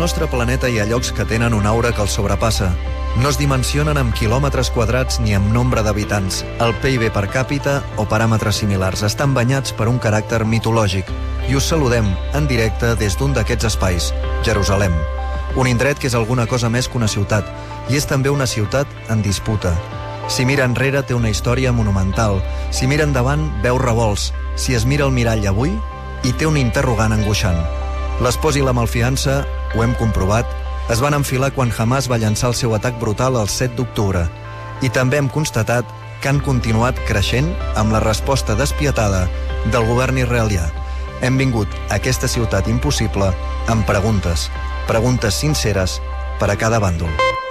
nostre planeta hi ha llocs que tenen una aura que els sobrepassa. No es dimensionen amb quilòmetres quadrats ni amb nombre d'habitants. El PIB per càpita o paràmetres similars estan banyats per un caràcter mitològic. I us saludem en directe des d'un d'aquests espais, Jerusalem. Un indret que és alguna cosa més que una ciutat, i és també una ciutat en disputa. Si mira enrere té una història monumental. Si mira endavant veu revolts. Si es mira al mirall avui, hi té un interrogant angoixant. Les pors i la malfiança, ho hem comprovat, es van enfilar quan Hamas va llançar el seu atac brutal el 7 d'octubre. I també hem constatat que han continuat creixent amb la resposta despietada del govern israelià. Hem vingut a aquesta ciutat impossible amb preguntes. Preguntes sinceres per a cada bàndol.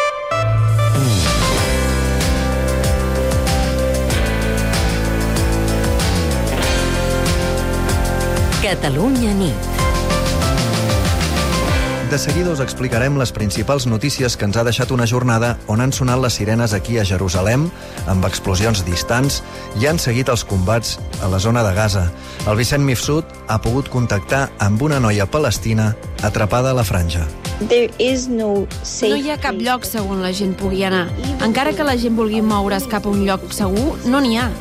Catalunya nit. De seguida us explicarem les principals notícies que ens ha deixat una jornada on han sonat les sirenes aquí a Jerusalem, amb explosions distants, i han seguit els combats a la zona de Gaza. El Vicent Mifsud ha pogut contactar amb una noia palestina atrapada a la franja. No hi ha cap lloc segur on la gent pugui anar. Encara que la gent vulgui moure's cap a un lloc segur, no n'hi ha.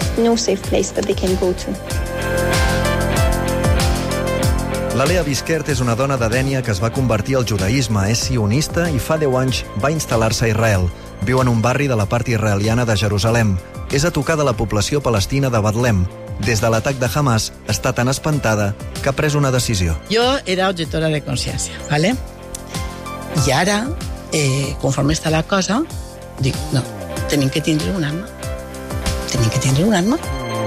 La Lea Biskert és una dona de Dènia que es va convertir al judaïsme, és sionista i fa 10 anys va instal·lar-se a Israel. Viu en un barri de la part israeliana de Jerusalem. És a tocar de la població palestina de Betlem. Des de l'atac de Hamas està tan espantada que ha pres una decisió. Jo era objectora de consciència, ¿vale? I ara, conforme està la cosa, dic, no, tenim que tindre un arma. Tenim que tindre un arma.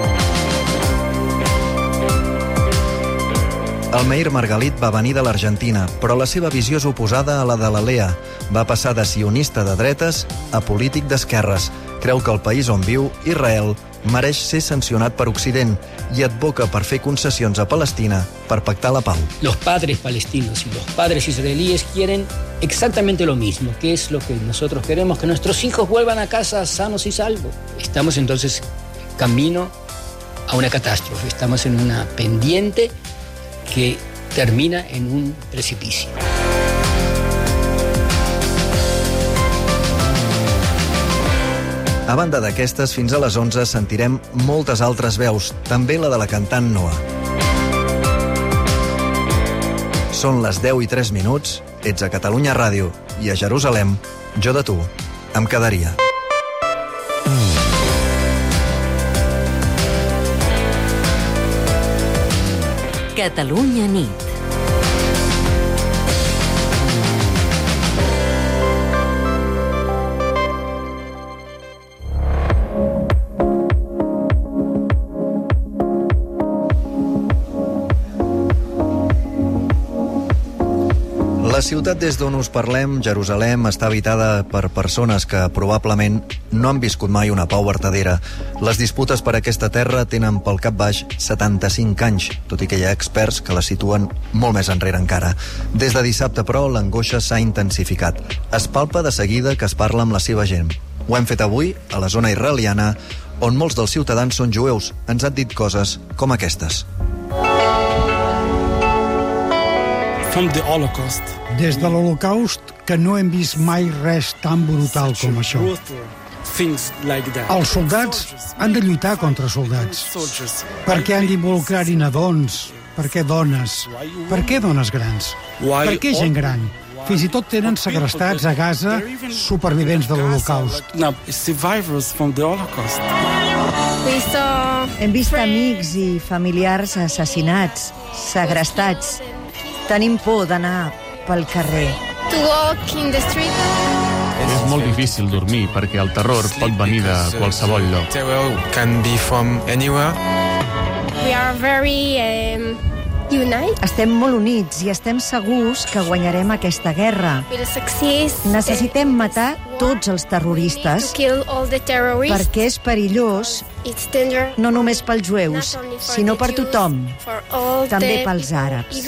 El Meir Margalit va venir de l'Argentina, però la seva visió és oposada a la de la Lea. Va passar de sionista de dretes a polític d'esquerres. Creu que el país on viu, Israel, mereix ser sancionat per Occident i advoca per fer concessions a Palestina per pactar la pau. Los padres palestinos y los padres israelíes quieren exactamente lo mismo, que es lo que nosotros queremos, que nuestros hijos vuelvan a casa sanos y salvos. Estamos entonces camino a una catástrofe, estamos en una pendiente que termina en un precipicio. A banda d'aquestes, fins a les 11 sentirem moltes altres veus, també la de la cantant Noa. Són les 10:03, ets a Catalunya Ràdio i a Jerusalem, jo de tu em quedaria. Catalunya nit. La ciutat des d'on us parlem, Jerusalem, està habitada per persones que probablement no han viscut mai una pau vertadera. Les disputes per aquesta terra tenen pel cap baix 75 anys, tot i que hi ha experts que la situen molt més enrere encara. Des de dissabte, però, l'angoixa s'ha intensificat. Es palpa de seguida que es parla amb la seva gent. Ho hem fet avui a la zona israeliana, on molts dels ciutadans són jueus. Ens han dit coses com aquestes. Des de l'Holocaust, que no hem vist mai res tan brutal com això. Els soldats han de lluitar contra soldats. Per què han d'involucrar-hi nadons? Per què dones? Per què dones grans? Per què gent gran? Fins i tot tenen segrestats a Gaza supervivents de l'Holocaust. Hem vist amics i familiars assassinats, segrestats. Tenim por d'anar pel carrer. És molt difícil dormir perquè el terror pot venir de qualsevol lloc. Estem molt units i estem segurs que guanyarem aquesta guerra. Necessitem matar tots els terroristes perquè és perillós no només pels jueus, sinó per tothom, també pels àrabs.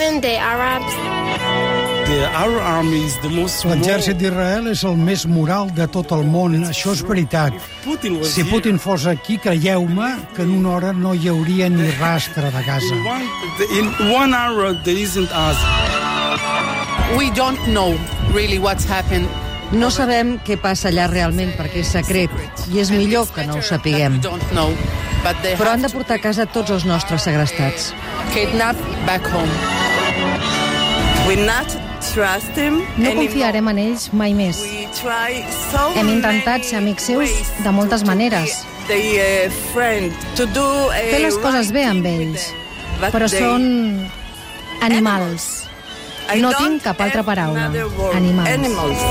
L'exèrcit d'Israel és el més moral de tot el món, això és veritat. Si Putin fos aquí, creieu-me que en una hora no hi hauria ni rastre de Gaza. We don't know really what's happened. No sabem què passa allà realment perquè és secret i és millor que no ho sapiguem. Però han de portar a casa tots els nostres segrestats. No confiarem en ells mai més. Hem intentat ser amics seus de moltes maneres. Fer les coses bé amb ells, però són animals. No tinc cap altra paraula. Animals.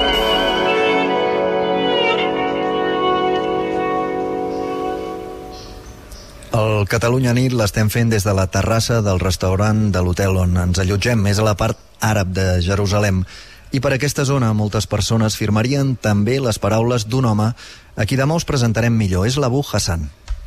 El Catalunya Nit l'estem fent des de la terrassa del restaurant de l'hotel on ens allotgem, és a la part àrab de Jerusalem. I per aquesta zona moltes persones firmarien també les paraules d'un home a qui demà us presentarem millor. És l'Abu Hassan.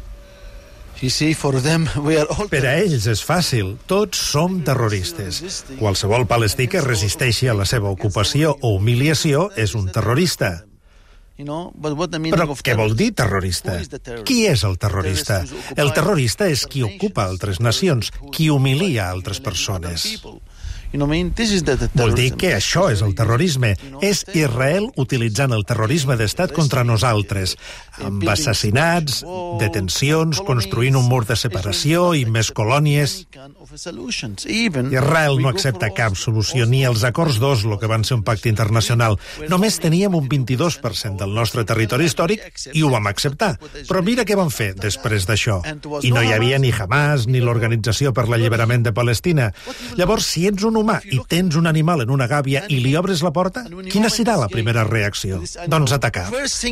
Per a ells és fàcil. Tots som terroristes. Qualsevol palestí que resisteixi a la seva ocupació o humiliació és un terrorista. Però què vol dir terrorista? Qui és el terrorista? El terrorista és qui ocupa altres nacions, qui humilia altres persones. Vol dir que això és el terrorisme. És Israel utilitzant el terrorisme d'estat contra nosaltres, amb assassinats, detencions, construint un mur de separació i més colònies. Israel no accepta cap solució, ni els acords d'Oslo, que van ser un pacte internacional. Només teníem un 22% del nostre territori històric i ho vam acceptar. Però mira què van fer després d'això. I no hi havia ni Hamas ni l'Organització per l'Alliberament de Palestina. Llavors, si ets un humà i tens un animal en una gàbia i li obres la porta, quina serà la primera reacció? Doncs atacar.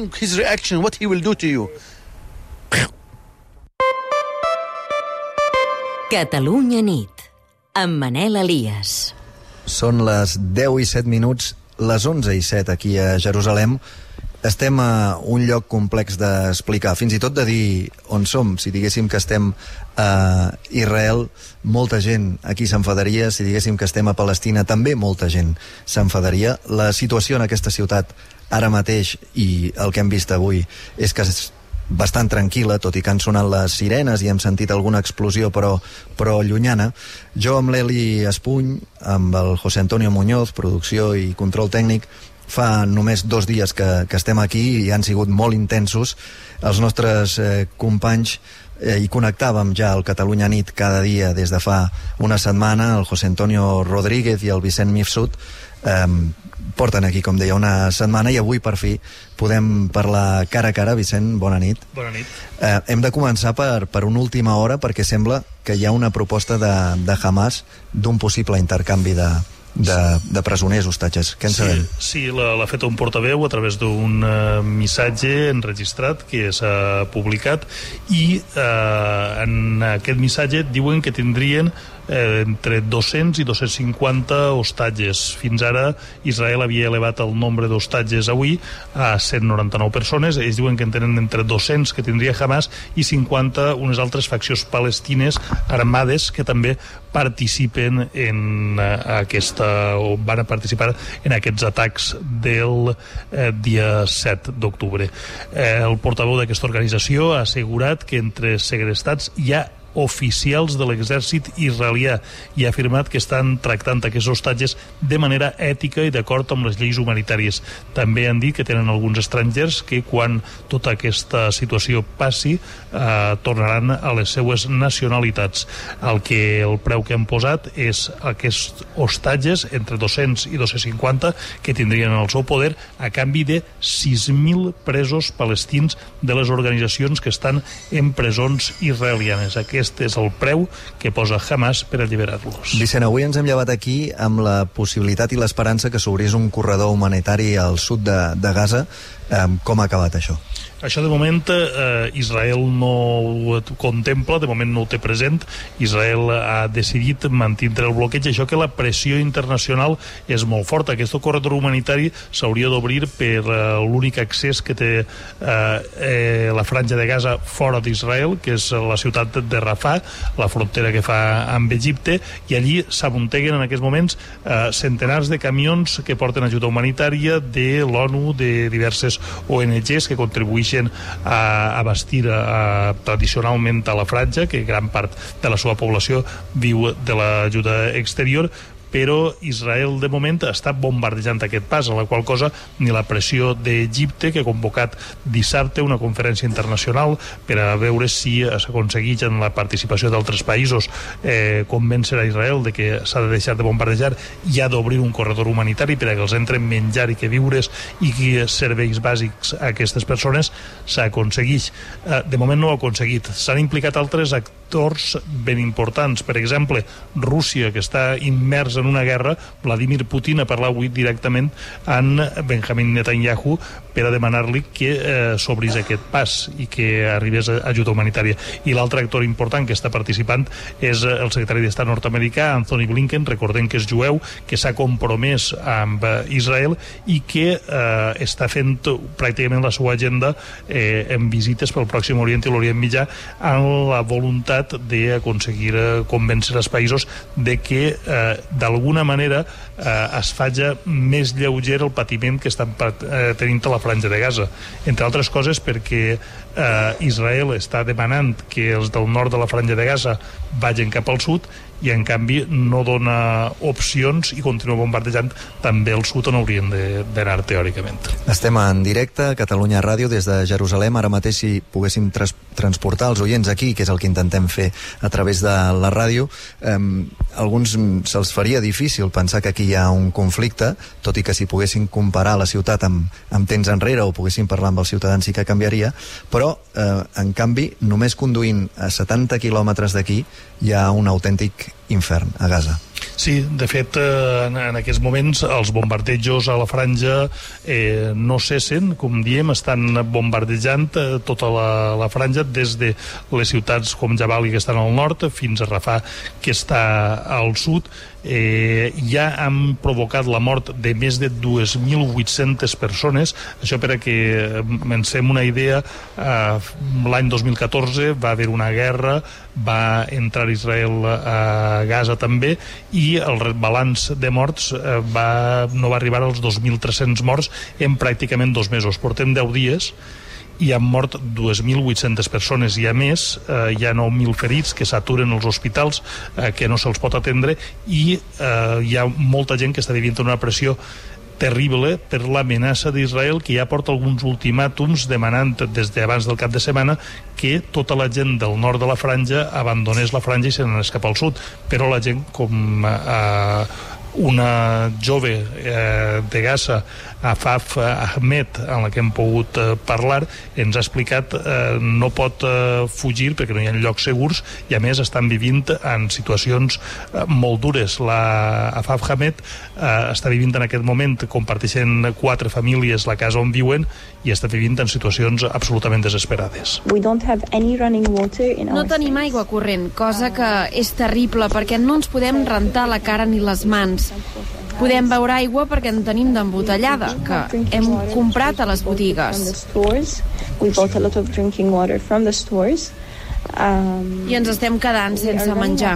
Catalunya Nit, amb Manel Elias. Són les 10 i 7 minuts, les 11 i 7 aquí a Jerusalem. Estem a un lloc complex d'explicar, fins i tot de dir on som. Si diguéssim que estem a Israel, molta gent aquí s'enfadaria. Si diguéssim que estem a Palestina, també molta gent s'enfadaria. La situació en aquesta ciutat ara mateix, i el que hem vist avui, és que és bastant tranquil·la, tot i que han sonat les sirenes i hem sentit alguna explosió, però llunyana. Jo amb l'Eli Espuny, amb el José Antonio Muñoz, producció i control tècnic, fa només 2 dies que estem aquí i han sigut molt intensos. Els nostres companys hi connectàvem ja al Catalunya Nit cada dia des de fa una setmana. El José Antonio Rodríguez i el Vicent Mifsud porten aquí, com deia, una setmana, i avui per fi podem parlar cara a cara. Vicent, bona nit. Bona nit. Hem de començar per una última hora, perquè sembla que hi ha una proposta de Hamas d'un possible intercanvi de presoners, hostatges. Què en sabem? Sí, l'ha fet un portaveu a través d'un missatge enregistrat que s'ha publicat, i en aquest missatge diuen que tindrien entre 200 i 250 hostatges. Fins ara Israel havia elevat el nombre d'hostatges avui a 199 persones. Ells diuen que en tenen entre 200 que tindria Hamas i 50 unes altres faccions palestines armades que també participen en aquesta, o van a participar en aquests atacs del dia 7 d'octubre. El portaveu d'aquesta organització ha assegurat que entre segrestats hi ha oficials de l'exèrcit israelià i ha afirmat que estan tractant aquests hostatges de manera ètica i d'acord amb les lleis humanitàries. També han dit que tenen alguns estrangers que quan tota aquesta situació passi tornaran a les seues nacionalitats. El preu que han posat és aquests hostatges entre 200 i 250 que tindrien en el seu poder a canvi de 6.000 presos palestins de les organitzacions que estan en presons israelianes. Aquest és el preu que posa Hamas per alliberar-los. Vicent, avui ens hem llevat aquí amb la possibilitat i l'esperança que s'obrís un corredor humanitari al sud de Gaza. Com ha acabat això? Això de moment Israel no ho contempla, de moment no ho té present. Israel ha decidit mantindre el bloqueig, això que la pressió internacional és molt forta. Aquest corredor humanitari s'hauria d'obrir per l'únic accés que té la franja de Gaza fora d'Israel, que és la ciutat de Rafah, la frontera que fa amb Egipte, i allí s'amunteguen en aquests moments centenars de camions que porten ajuda humanitària de l'ONU, de diverses ONGs que contribueixen a abastir tradicionalment a la franja, que gran part de la seva població viu de l'ajuda exterior, però Israel de moment està bombardejant aquest pas, a la qual cosa ni la pressió d'Egipte, que ha convocat dissabte una conferència internacional per a veure si s'aconsegueix en la participació d'altres països convèncer a Israel de que s'ha de deixar de bombardejar i ha d'obrir un corredor humanitari per a que els entren menjar i que viures i que serveis bàsics a aquestes persones, s'aconsegueix. De moment no ho ha aconseguit. S'han implicat altres actors ben importants. Per exemple, Rússia, que està immers en una guerra. Vladimir Putin ha parlat avui directament amb Benjamin Netanyahu per a demanar-li que s'obrís aquest pas i que arribés ajuda humanitària. I l'altre actor important que està participant és el secretari d'Estat nord-americà, Anthony Blinken, recordem que és jueu, que s'ha compromès amb Israel i que està fent pràcticament la seva agenda en visites pel Pròxim Orient i l'Orient Mitjà, amb la voluntat d'aconseguir convèncer els països de que d'alguna manera es faci més lleuger el patiment que estan tenint a la Franja de Gaza, entre altres coses perquè Israel està demanant que els del nord de la Franja de Gaza vagin cap al sud i en canvi no dona opcions i continua bombardejant també el sud on haurien d'anar teòricament. Estem en directe a Catalunya Ràdio des de Jerusalem. Ara mateix, si poguéssim transportar els oients aquí, que és el que intentem fer a través de la ràdio, alguns se'ls faria difícil pensar que aquí hi ha un conflicte, tot i que si poguessin comparar la ciutat amb temps enrere o poguessin parlar amb els ciutadans sí que canviaria, però en canvi només conduint a 70 quilòmetres d'aquí hi ha un autèntic infern a Gaza. Sí, de fet, en aquests moments els bombardejos a la franja no cessen, com diem, estan bombardejant tota la franja des de les ciutats com Jabali, que estan al nord, fins a Rafah, que està al sud. Ja han provocat la mort de més de 2.800 persones. Això per a que ens fem una idea, l'any 2014 va haver una guerra, va entrar Israel a Gaza també, i el balanç de morts no va arribar als 2.300 morts en pràcticament 2 mesos. Portem 10 dies i han mort 2.800 persones i a més hi ha 9.000 ferits que s'aturen als hospitals, que no se'ls pot atendre, i hi ha molta gent que està vivint una pressió terrible per l'amenaça d'Israel, que ja porta alguns ultimàtums demanant des d'abans del cap de setmana que tota la gent del nord de la franja abandonés la franja i se n'anés cap al sud, però la gent com una jove de Gaza, Afaf Ahmed, amb la que hem pogut parlar, ens ha explicat no pot fugir perquè no hi ha llocs segurs i a més estan vivint en situacions molt dures. La Afaf Ahmed està vivint en aquest moment, comparteixen 4 famílies la casa on viuen i està vivint en situacions absolutament desesperades. No tenim aigua corrent, cosa que és terrible perquè no ens podem rentar la cara ni les mans. Podem beure aigua perquè en tenim d'embotellada, que hem comprat a les botigues. I ens estem quedant sense menjar.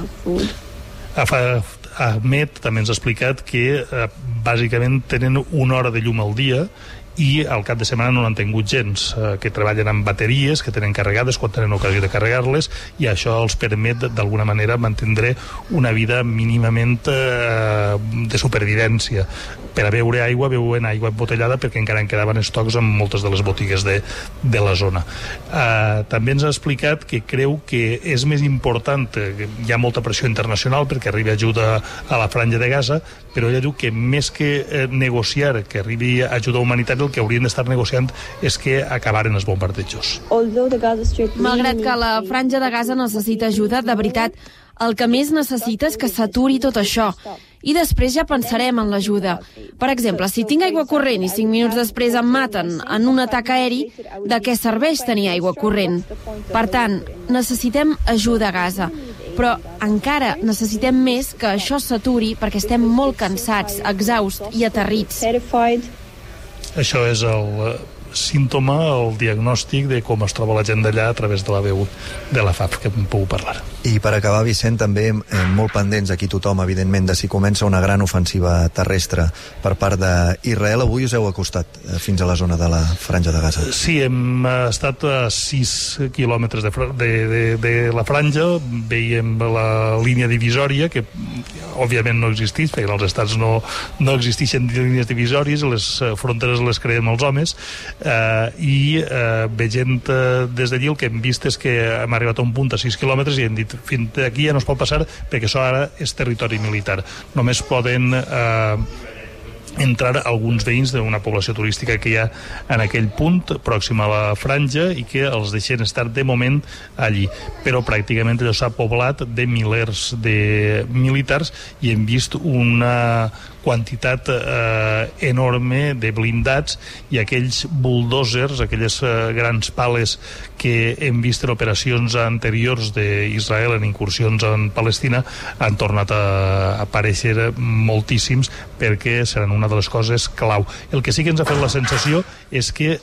Ahmed també ens ha explicat que bàsicament tenen 1 hora de llum al dia i al cap de setmana no n'han tingut gens, que treballen amb bateries que tenen carregades quan tenen ocasió de carregar-les, i això els permet d'alguna manera mantenir una vida mínimament de supervivència. Per a beure aigua, beuen aigua embotellada perquè encara en quedaven estocs en moltes de les botigues de la zona. També ens ha explicat que creu que és més important, hi ha molta pressió internacional perquè arribi ajuda a la franja de Gaza, però ella diu que més que negociar que arribi ajuda humanitària, el que haurien d'estar negociant és que acabaren els bombardejos. Malgrat que la franja de Gaza necessita ajuda, de veritat, el que més necessita és que s'aturi tot això. I després ja pensarem en l'ajuda. Per exemple, si tinc aigua corrent i 5 minuts després em maten en un atac aeri, de què serveix tenir aigua corrent? Per tant, necessitem ajuda a Gaza. Però encara necessitem més que això s'aturi perquè estem molt cansats, exhausts i aterrits. Això és el símptoma, el diagnòstic de com es troba la gent d'allà a través de la veu de la FAF, que hem pogut parlar. I per acabar, Vicent, també molt pendents aquí tothom, evidentment, de si comença una gran ofensiva terrestre per part d'Israel. Avui us heu acostat fins a la zona de la franja de Gaza. Sí, hem estat a 6 quilòmetres de la franja, veiem la línia divisòria, que òbviament no existeix, perquè als estats no existeixen línies divisòries, les fronteres les creen els homes, i veient des d'allí el que hem vist és que hem arribat a un punt a 6 quilòmetres i hem dit, fins aquí ja no es pot passar perquè això ara és territori militar. Només poden entrar alguns veïns d'una població turística que hi ha en aquell punt pròxim a la franja i que els deixen estar de moment allí, però pràcticament allò s'ha poblat de milers de militars i hem vist una quantitat enorme de blindats i aquells bulldozers, aquelles grans pales que hem vist en operacions anteriors d'Israel en incursions en Palestina han tornat a aparèixer moltíssims perquè seran una de les coses clau. El que sí que ens ha fet la sensació és que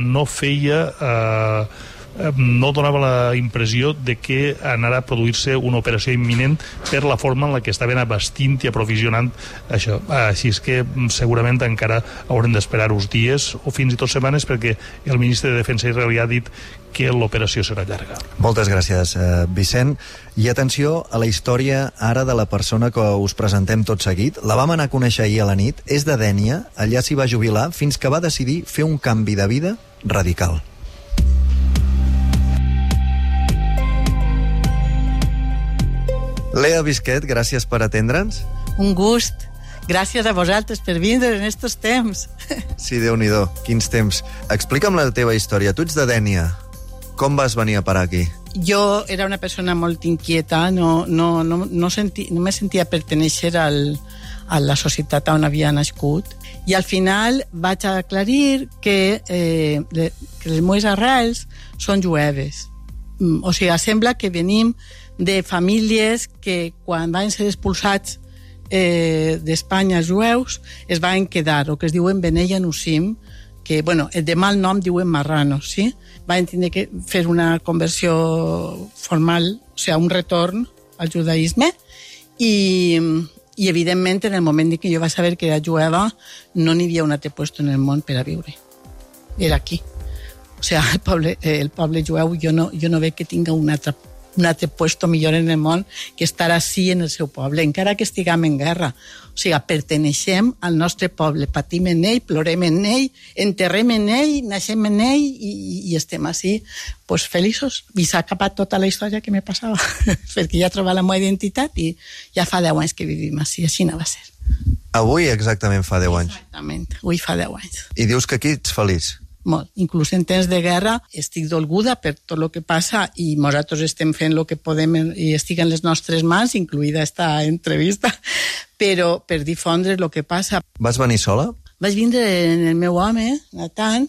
no donava la impressió de que anarà a produir-se una operació imminent per la forma en la que estaven abastint i aprovisionant això. Així és que segurament encara haurem d'esperar uns dies o fins i tot setmanes perquè el ministre de Defensa israelià ha dit que l'operació serà llarga. Moltes gràcies, Vicent. I atenció a la història ara de la persona que us presentem tot seguit. La vam anar a conèixer ahir a la nit. És de Dénia, allà s'hi va jubilar fins que va decidir fer un canvi de vida radical. Lea Bisquet, gràcies per atendre'ns. Un gust. Gràcies a vosaltres per vindre en estos temps. Sí, Déu-n'hi-do, quins temps. Explica'm la teva història. Tu ets de Dénia. Com vas venir a parar aquí? Jo era una persona molt inquieta, no me sentia pertenèixer a la societat on havia nascut, i al final vaig aclarir que les meves arrels són jueves. O sigui, sembla que venim de famílies que quan van ser expulsats d'Espanya els jueus es van quedar, o que es diuen Benei Anusim, que, bueno, de mal nom diuen marranos, sí? Van tenir que fer una conversió formal, o sigui, un retorn al judaïsme, i evidentment, en el moment que jo vaig saber que era jueva, no n'hi havia un altre lloc en el món per a viure. Era aquí. O sigui, el poble jueu, jo no veig que tinga un altre lloc millor en el món que estar així en el seu poble, encara que estiguem en guerra. O sigui, perteneixem al nostre poble, patim en ell, plorem en ell, enterrem en ell, naixem en ell i estem així, pues, feliços. I s'ha acabat tota la història que me passava, perquè ja he trobat la meva identitat i ja fa 10 anys que vivim així, així no va ser. Avui exactament fa 10 anys. Exactament, avui fa 10 anys. I dius que aquí ets feliç? Molt. Inclús en temps de guerra estic dolguda per tot el que passa i nosaltres estem fent el que podem i estic en les nostres mans, incluïda esta entrevista, però per difondre el que passa. Vas venir sola? Vaig vindre en el meu home, Nathan,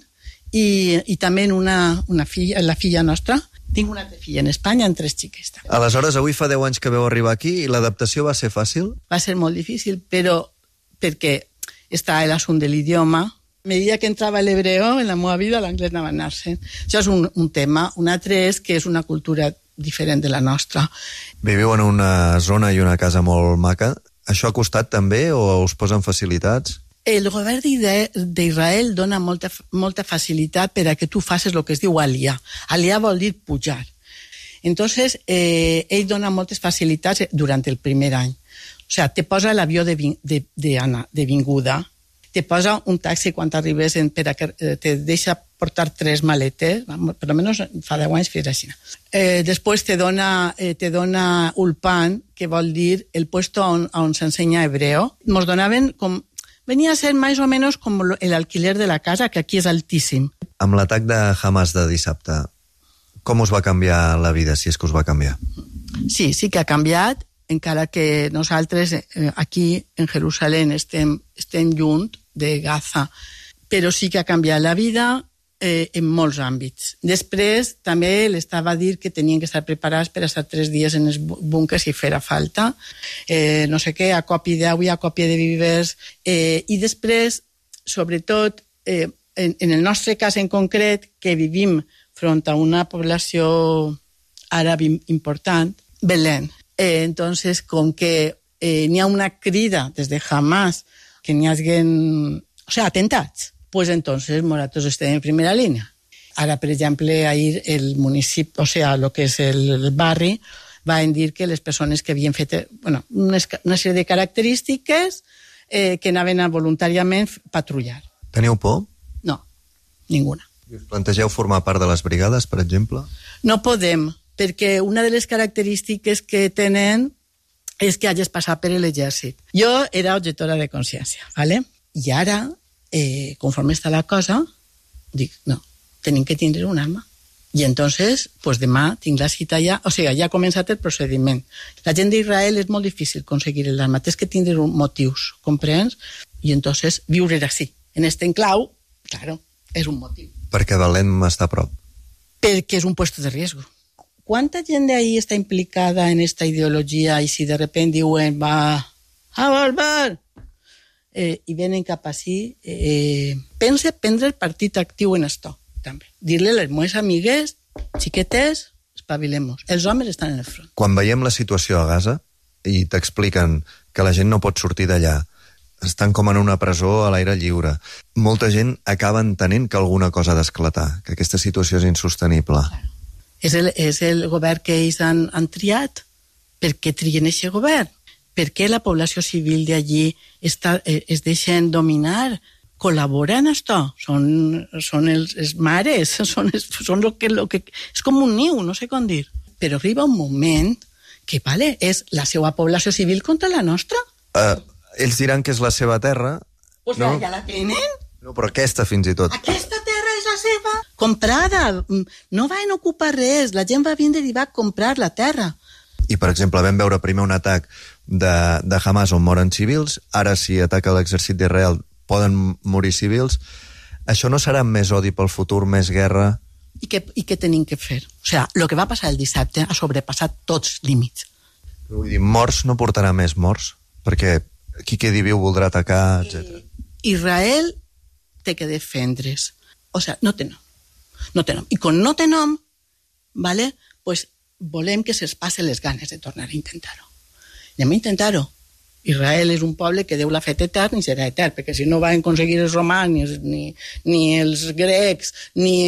i també en una filla, la filla nostra. Tinc una altra filla en Espanya, amb 3 xiques. Aleshores, avui fa 10 anys que vau arribar aquí i l'adaptació va ser fàcil? Va ser molt difícil, però perquè està l'assumpte de l'idioma. A medida que entrava l'hebreo en la meva vida, l'anglès anava anar-se'n. Això és un tema. Un altre és que és una cultura diferent de la nostra. Viviu en una zona i una casa molt maca. Això ha costat també o us posen facilitats? El govern d'Israel dona molta facilitat per a que tu facis el que es diu aliyah. Aliyah vol dir pujar. Entonces, ell dona moltes facilitats durant el primer any. O sigui, te posa l'avió de vinguda, te posa un taxi quan arribes per a que te deixa portar 3 maletes, per almenys fa 10 anys fer així. Després te dona ulpan, que vol dir el puesto on s'ensenya hebreo. Nos donaven com... Venia a ser més o menys com l'alquiler de la casa, que aquí és altíssim. Amb l'atac de Hamas de dissabte, com us va canviar la vida, si és que us va canviar? Sí que ha canviat, encara que nosaltres aquí en Jerusalem estem lluny de Gaza, però sí que ha canviat la vida en molts àmbits. Després també l'Estat va dir que tenien que estar preparats per estar 3 dies en els búnquers si fera falta, no sé què, acopie d'aigua, acopie de vívers, i després, sobretot, en el nostre cas en concret, que vivim front a una població àrab important, Belén. Entonces, com que n'hi ha una crida des de Hamas que n'hi haguen, atentats, pues entonces nosaltres estem en primera línia. Ara, per exemple, ahir el municipi, lo que és el barri, van dir que les persones que havien fet una sèrie de característiques que anaven a voluntàriament patrullar. Teniu por? No, ninguna. I us plantegeu formar part de les brigades, per exemple? No podem, perquè una de les característiques que tenen és que hagis passat per l'exèrcit. Jo era objectora de consciència, ¿vale? I ara, conforme està la cosa, dic, no, tenim que tindre un arma. I entonces, pues demà tinc la cita ja, o sigui, ja ha començat el procediment. La gent d'Israel és molt difícil aconseguir l'arma, tens que tindre motius, comprens? I entonces viure així. En este enclau, claro, és un motiu. Perquè Betlem està a prop. Perquè és un puesto de riesgo. ¿Cuánta gent ahí està implicada en esta ideologia i si de repente diuen va a volver i venen cap així, pense prendre el partit actiu en esto. També. Dir-li a les meves amigues, xiquetes, espavilem-nos. Els homes estan en el front. Quan veiem la situació a Gaza i t'expliquen que la gent no pot sortir d'allà, estan com en una presó a l'aire lliure, molta gent acaba entenent que alguna cosa ha d'esclatar, que aquesta situació és insostenible. Claro. És el govern que ells han triat. Per què trien aquest govern? Per què la població civil d'allí es deixen dominar? Col·laboren esto, són els mares, són lo que és com un niu, no sé com dir. Però arriba un moment que, vale, és la seva població civil contra la nostra. Ells diran que és la seva terra. Pues no? Ja la tenen. No, però aquesta fins i tot. Aquesta terra és la seva. Comprada. No van ocupar res. La gent va vindre i va comprar la terra. I, per exemple, vam veure primer un atac de Hamas on moren civils, ara si ataca l'exèrcit d'Israel poden morir civils. Això no serà més odi pel futur, més guerra? I què tenim que fer? O sigui, el que va passar el dissabte ha sobrepassat tots límits. Vull dir, morts no portarà més morts? Perquè qui quedi viu voldrà atacar, etc. Israel té que defendre's. O sigui, no té nom. No té nom. I quan no té nom, vale, pues volem que se'ls passe les ganes de tornar a intentar-ho. Anem a intentar-ho. Israel és un poble que Déu l'ha fet etern i serà etern, perquè si no van aconseguir els romans, ni els grecs, ni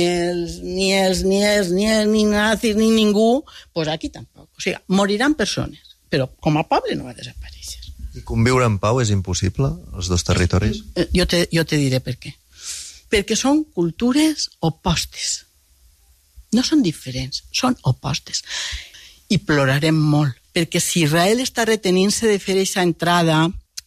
nazis, ni ningú, pues aquí tampoc. O sigui, moriran persones, però com a poble no va desaparèixer. I conviure en pau és impossible, els dos territoris? Jo te diré per què. Perquè són cultures opostes. No són diferents, són opostes. I plorarem molt. Perquè si Israel està retenint-se de fer aquesta entrada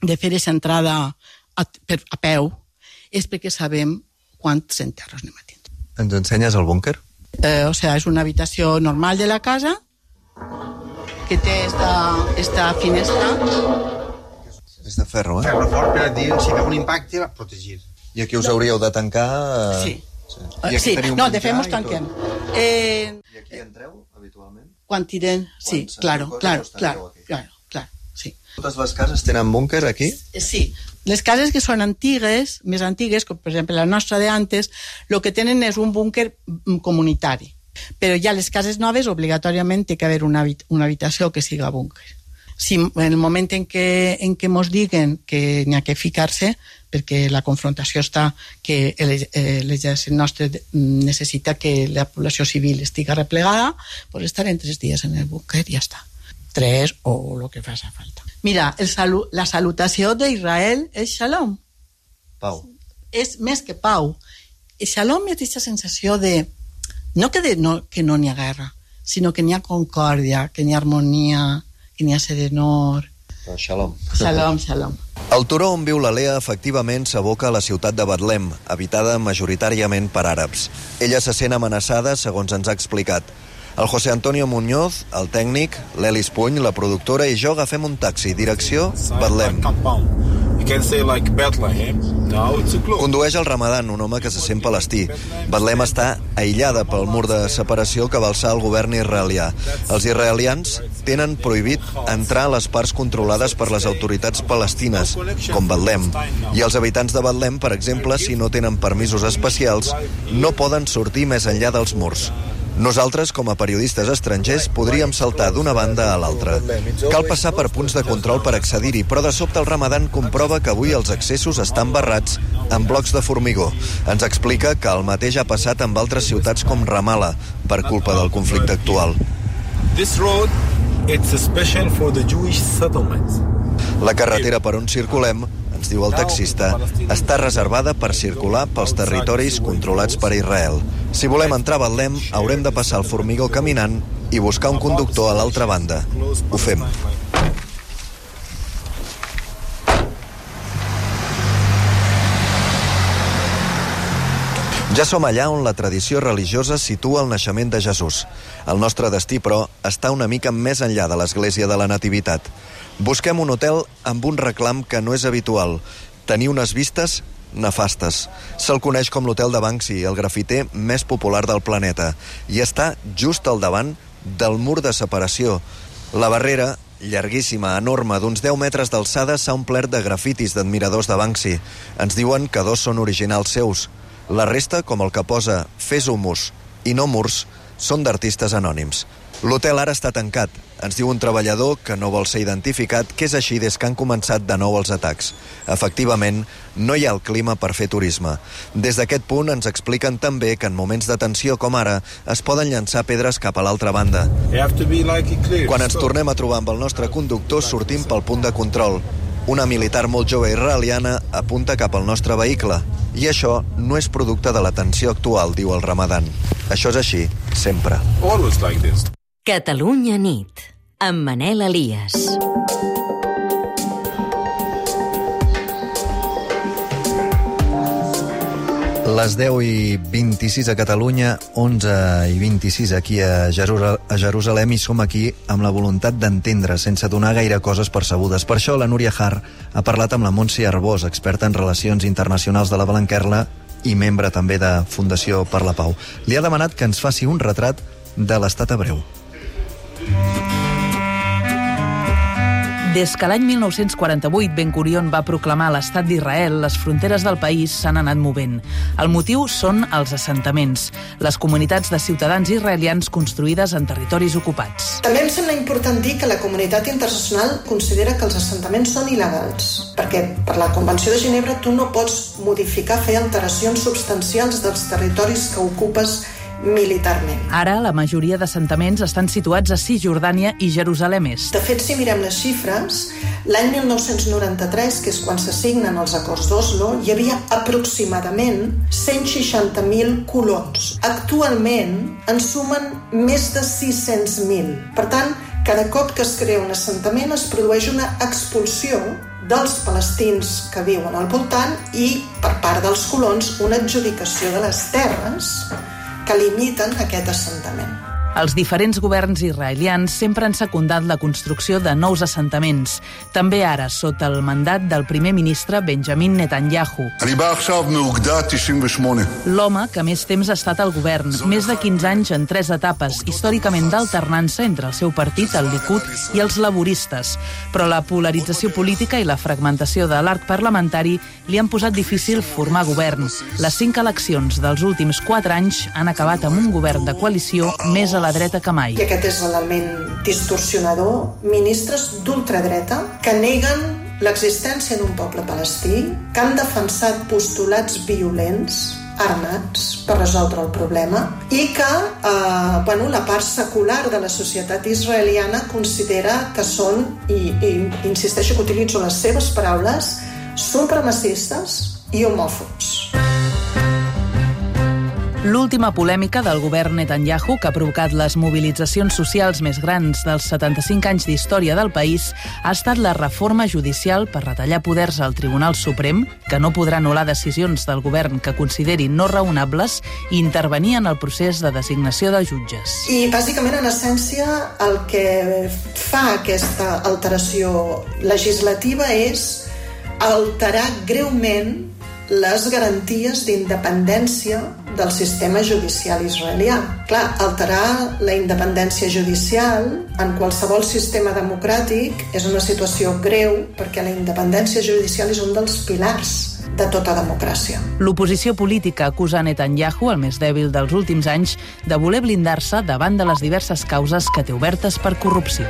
a peu, és perquè sabem quants enterros anem a tindre. Ens ensenyes el búnquer? O sigui, és una habitació normal de la casa que té esta finestra. És de ferro, Ferro fort per dir, si veu un impacte, va protegir. I aquí us hauríeu de tancar... Sí. Sí, no, de fet mos tanquem. I aquí entreu, habitualment? Quan tirem, sí, claro, sí. Totes les cases tenen búnquer aquí? Sí, les cases que són antigues, més antigues, com per exemple la nostra d'antes, el que tenen és un búnquer comunitari. Però ja les cases noves obligatòriament té que haver una habitació que siga búnquer. Si en el moment en què mos diguen que n'hi ha que ficar-se, perquè la confrontació està que l'exèrcit nostre necessita que la població civil estigui replegada, doncs estarem 3 dies en el búnquer i ja està. 3 o el que faci falta. Mira, la salutació d'Israel és Shalom. Pau. És més que pau. Shalom és aquesta sensació de... No que no n'hi ha guerra, sinó que n'hi ha concòrdia, que n'hi ha harmonia, que n'hi ha serenor. Shalom. Shalom, shalom. El turó on viu la Lea efectivament s'aboca a la ciutat de Betlem, habitada majoritàriament per àrabs. Ella se sent amenaçada, segons ens ha explicat. El José Antonio Muñoz, el tècnic, l'Elis Puny, la productora i jo agafem un taxi, direcció Betlem. Condueix el Ramadan, un home que se sent palestí. Betlem està aïllada pel mur de separació que va alçar el govern israelià. Els israelians tenen prohibit entrar a les parts controlades per les autoritats palestines, com Betlem. I els habitants de Betlem, per exemple, si no tenen permisos especials, no poden sortir més enllà dels murs. Nosaltres, com a periodistes estrangers, podríem saltar d'una banda a l'altra. Cal passar per punts de control per accedir-hi, però de sobte el Ramadan comprova que avui els accessos estan barrats amb blocs de formigó. Ens explica que el mateix ha passat amb altres ciutats com Ramallah, per culpa del conflicte actual. This road It's special for the Jewish settlements. La carretera per on circulem, ens diu el taxista, està reservada per circular pels territoris controlats per Israel. Si volem entrar a Betlem, haurem de passar el formigó caminant i buscar un conductor a l'altra banda. Ho fem. Ja som allà on la tradició religiosa situa el naixement de Jesús. El nostre destí, però, està una mica més enllà de l'església de la Nativitat. Busquem un hotel amb un reclam que no és habitual. Tenir unes vistes nefastes. Se'l coneix com l'hotel de Banksy, el grafiter més popular del planeta, i està just al davant del mur de separació. La barrera, llarguíssima, enorme, d'uns 10 metres d'alçada, s'ha omplert de grafitis d'admiradors de Banksy. Ens diuen que 2 són originals seus. La resta, com el que posa Fes humus i no murs, són d'artistes anònims. L'hotel ara està tancat. Ens diu un treballador, que no vol ser identificat, que és així des que han començat de nou els atacs. Efectivament, no hi ha el clima per fer turisme. Des d'aquest punt ens expliquen també que en moments de tensió com ara es poden llançar pedres cap a l'altra banda. Quan ens tornem a trobar amb el nostre conductor, sortim pel punt de control. Una militar molt jove israeliana apunta cap al nostre vehicle. I això no és producte de la tensió actual, diu el Ramadan. Això és així, sempre. Catalunya nit, amb Manel Elias. Les 10:26 a Catalunya, 11:26 aquí a Jerusalem, i som aquí amb la voluntat d'entendre, sense donar gaire coses percebudes. Per això la Núria Har ha parlat amb la Montse Arbós, experta en relacions internacionals de la Blanquerna i membre també de Fundació per la Pau. Li ha demanat que ens faci un retrat de l'estat hebreu. Des que l'any 1948 Ben Gurion va proclamar l'estat d'Israel, les fronteres del país s'han anat movent. El motiu són els assentaments, les comunitats de ciutadans israelians construïdes en territoris ocupats. També em sembla important dir que la comunitat internacional considera que els assentaments són il·legals, perquè per la Convenció de Ginebra tu no pots modificar, fer alteracions substancials dels territoris que ocupes militarment. Ara, la majoria d'assentaments estan situats a Cisjordània i Jerusalem Est. De fet, si mirem les xifres, l'any 1993, que és quan se signen els acords d'Oslo, hi havia aproximadament 160.000 colons. Actualment en sumen més de 600.000. Per tant, cada cop que es crea un assentament es produeix una expulsió dels palestins que viuen al voltant i, per part dels colons, una adjudicació de les terres que limiten aquest assentament. Els diferents governs israelians sempre han secundat la construcció de nous assentaments, també ara sota el mandat del primer ministre Benjamin Netanyahu. L'home que més temps ha estat al govern, més de 15 anys en 3 etapes, històricament d'alternança entre el seu partit, el Likud, i els laboristes. Però la polarització política i la fragmentació de l'arc parlamentari li han posat difícil formar govern. Les 5 eleccions dels últims 4 anys han acabat amb un govern de coalició més a la dreta que mai. I aquest és l'element distorsionador. Ministres d'ultradreta que neguen l'existència d'un poble palestí, que han defensat postulats violents, armats, per resoldre el problema, i que la part secular de la societat israeliana considera que són, i insisteixo que utilitzo les seves paraules, supremacistes i homòfobs. L'última polèmica del govern Netanyahu, que ha provocat les mobilitzacions socials més grans dels 75 anys d'història del país, ha estat la reforma judicial per retallar poders al Tribunal Suprem, que no podrà anul·lar decisions del govern que consideri no raonables i intervenir en el procés de designació de jutges. I, bàsicament, en essència, el que fa aquesta alteració legislativa és alterar greument les garanties d'independència del sistema judicial israelià. Clar, alterar la independència judicial en qualsevol sistema democràtic és una situació greu, perquè la independència judicial és un dels pilars de tota democràcia. L'oposició política acusa Netanyahu, el més dèbil dels últims anys, de voler blindar-se davant de les diverses causes que té obertes per corrupció.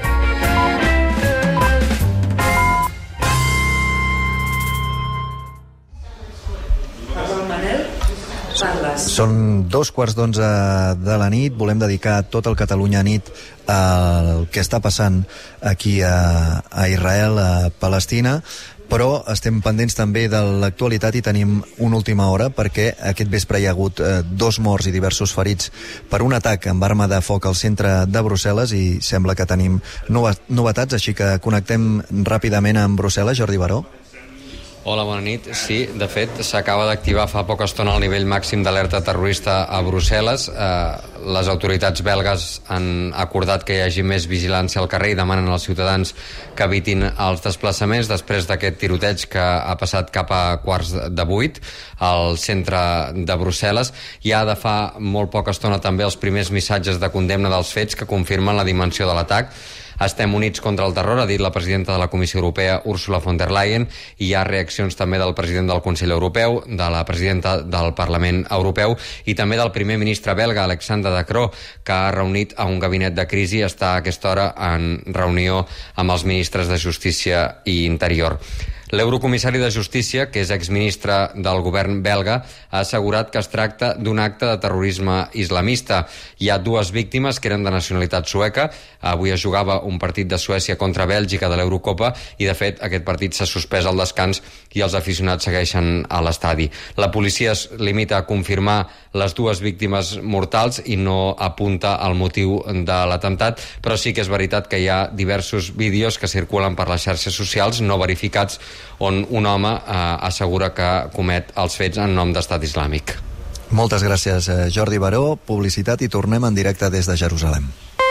Són 2:15 de la nit. Volem dedicar tot el Catalunya nit al que està passant aquí a Israel, a Palestina, però estem pendents també de l'actualitat i tenim una última hora perquè aquest vespre hi ha hagut 2 morts i diversos ferits per un atac amb arma de foc al centre de Brussel·les i sembla que tenim novetats, així que connectem ràpidament amb Brussel·les. Jordi Baró. Hola, bona nit. Sí, de fet, s'acaba d'activar fa poca estona el nivell màxim d'alerta terrorista a Brussel·les. Les autoritats belgues han acordat que hi hagi més vigilància al carrer i demanen als ciutadans que evitin els desplaçaments després d'aquest tiroteig que ha passat cap a 7:15 al centre de Brussel·les. Hi ha de fa molt poca estona també els primers missatges de condemna dels fets que confirmen la dimensió de l'atac. Estem units contra el terror, ha dit la presidenta de la Comissió Europea, Ursula von der Leyen, i hi ha reaccions també del president del Consell Europeu, de la presidenta del Parlament Europeu i també del primer ministre belga, Alexander De Croo, que ha reunit a un gabinet de crisi i està a aquesta hora en reunió amb els ministres de Justícia i Interior. L'eurocomissari de Justícia, que és exministre del govern belga, ha assegurat que es tracta d'un acte de terrorisme islamista. Hi ha 2 víctimes que eren de nacionalitat sueca. Avui es jugava un partit de Suècia contra Bèlgica de l'Eurocopa i, de fet, aquest partit s'ha suspès al descans i els aficionats segueixen a l'estadi. La policia es limita a confirmar les 2 víctimes mortals i no apunta al motiu de l'atemptat, però sí que és veritat que hi ha diversos vídeos que circulen per les xarxes socials no verificats on un home assegura que comet els fets en nom d'Estat Islàmic. Moltes gràcies, Jordi Baró. Publicitat i tornem en directe des de Jerusalem.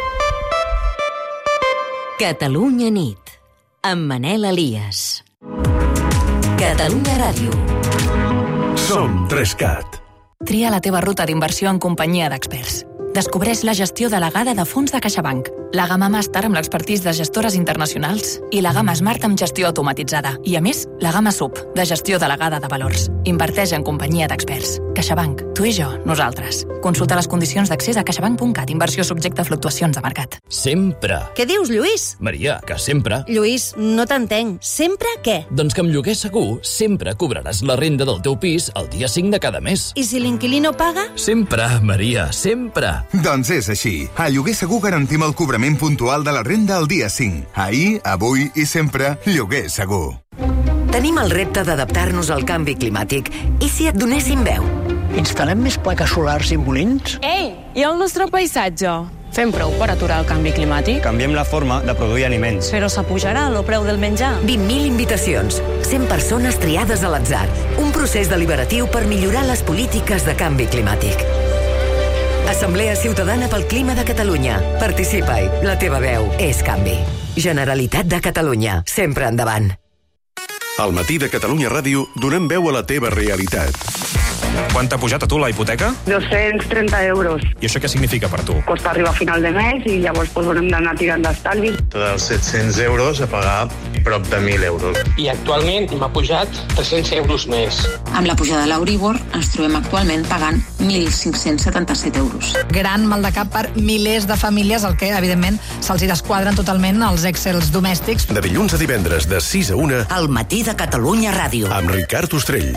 Catalunya nit, amb Manel Elias. Catalunya Ràdio. Som 3CAT. Tria la teva ruta d'inversió en companyia d'experts. Descobreix la gestió delegada de fons de CaixaBank, la gamma Màster amb l'expertís de gestores internacionals i la gamma Smart amb gestió automatitzada. I, a més, la gamma SUB, de gestió delegada de valors. Inverteix en companyia d'experts. CaixaBank. Tu i jo. Nosaltres. Consulta les condicions d'accés a caixabank.cat. Inversió subjecte a fluctuacions de mercat. Sempre. Què dius, Lluís? Maria, que sempre. Lluís, no t'entenc. Sempre què? Doncs que amb Lloguer Segur sempre cobraràs la renda del teu pis el dia 5 de cada mes. I si l'inquilí no paga? Sempre, Maria, sempre. Doncs és així. A Lloguer Segur garantim el cobrament puntual de la renda el dia 5. Ahir, avui i sempre, Lloguer Segur. Tenim el repte d'adaptar-nos al canvi climàtic. I si et donéssim veu? Instal·lem més plaques solars i molins? Ei, i el nostre paisatge? Fem prou per aturar el canvi climàtic? Canviem la forma de produir aliments. Però s'apujarà el preu del menjar. 20.000 invitacions, 100 persones triades a l'atzar. Un procés deliberatiu per millorar les polítiques de canvi climàtic. Assemblea Ciutadana pel Clima de Catalunya. Participa-hi. La teva veu és canvi. Generalitat de Catalunya. Sempre endavant. Al matí de Catalunya Ràdio donem veu a la teva realitat. Quant t'ha pujat a tu la hipoteca? 230 euros. I això què significa per tu? Costa arriba a final de mes i llavors haurem d'anar tirant d'estalvis. Dels 700 euros a pagar prop de 1.000 euros. I actualment m'ha pujat 300 euros més. Amb la pujada de l'Euribor ens trobem actualment pagant 1.577 euros. Gran mal de cap per milers de famílies, el que, evidentment, se'ls hi desquadren totalment els Excels domèstics. De dilluns a divendres, de 6 a 1, Al matí de Catalunya Ràdio. amb Ricard Ostrell.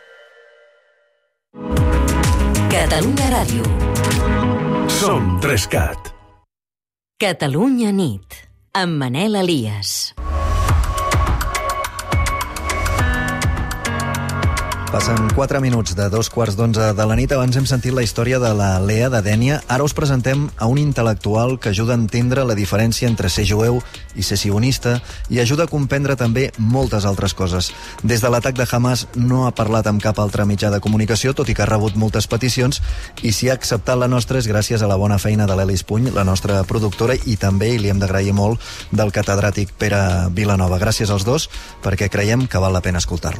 Catalunya Ràdio. Som 3CAT. Catalunya nit, amb Manel Elias. Passen 4 minuts de 2:15 de la nit. Abans hem sentit la història de la Lea de Dénia. Ara us presentem a un intel·lectual que ajuda a entendre la diferència entre ser jueu i ser sionista i ajuda a comprendre també moltes altres coses. Des de l'atac de Hamas no ha parlat amb cap altre mitjà de comunicació, tot i que ha rebut moltes peticions, i si ha acceptat la nostra és gràcies a la bona feina de l'Elis Puny, la nostra productora, i també, i li hem d'agrair molt, del catedràtic Pere Vilanova. Gràcies als dos, perquè creiem que val la pena escoltar-lo.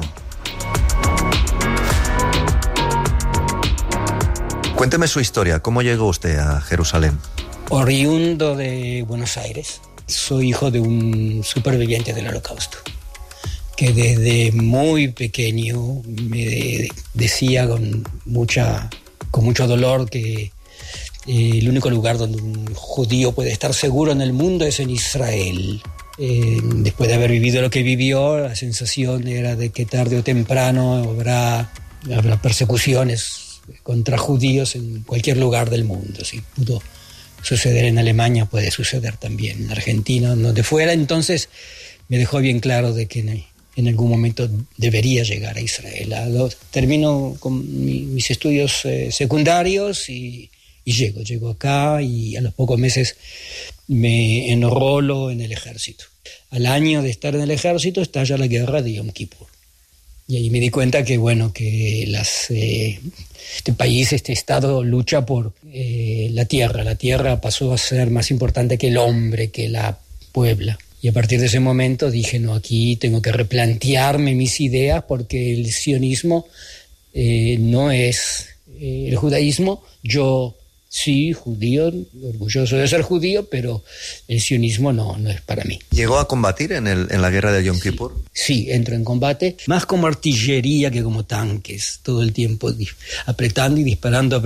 Cuénteme su historia. ¿Cómo llegó usted a Jerusalén? Oriundo de Buenos Aires. Soy hijo de un superviviente del Holocausto, que desde muy pequeño me decía con mucho dolor que el único lugar donde un judío puede estar seguro en el mundo es en Israel. Después de haber vivido lo que vivió, la sensación era de que tarde o temprano habrá persecuciones contra judíos en cualquier lugar del mundo. Si pudo suceder en Alemania, puede suceder también en Argentina, donde fuera. Entonces me dejó bien claro de que en algún momento debería llegar a Israel. Termino con mis estudios secundarios y llego acá, y a los pocos meses me enrolo en el ejército. Al año de estar en el ejército estalla la guerra de Yom Kippur. Y ahí me di cuenta que, que este país, este Estado lucha por la tierra. La tierra pasó a ser más importante que el hombre, que la puebla. Y a partir de ese momento dije, no, aquí tengo que replantearme mis ideas, porque el sionismo no es el judaísmo. Yo sí, judío, orgulloso de ser judío, pero el sionismo no es para mí. ¿Llegó a combatir en la guerra de Yom Kippur? Sí, entro en combate, más como artillería que como tanques, todo el tiempo apretando y disparando.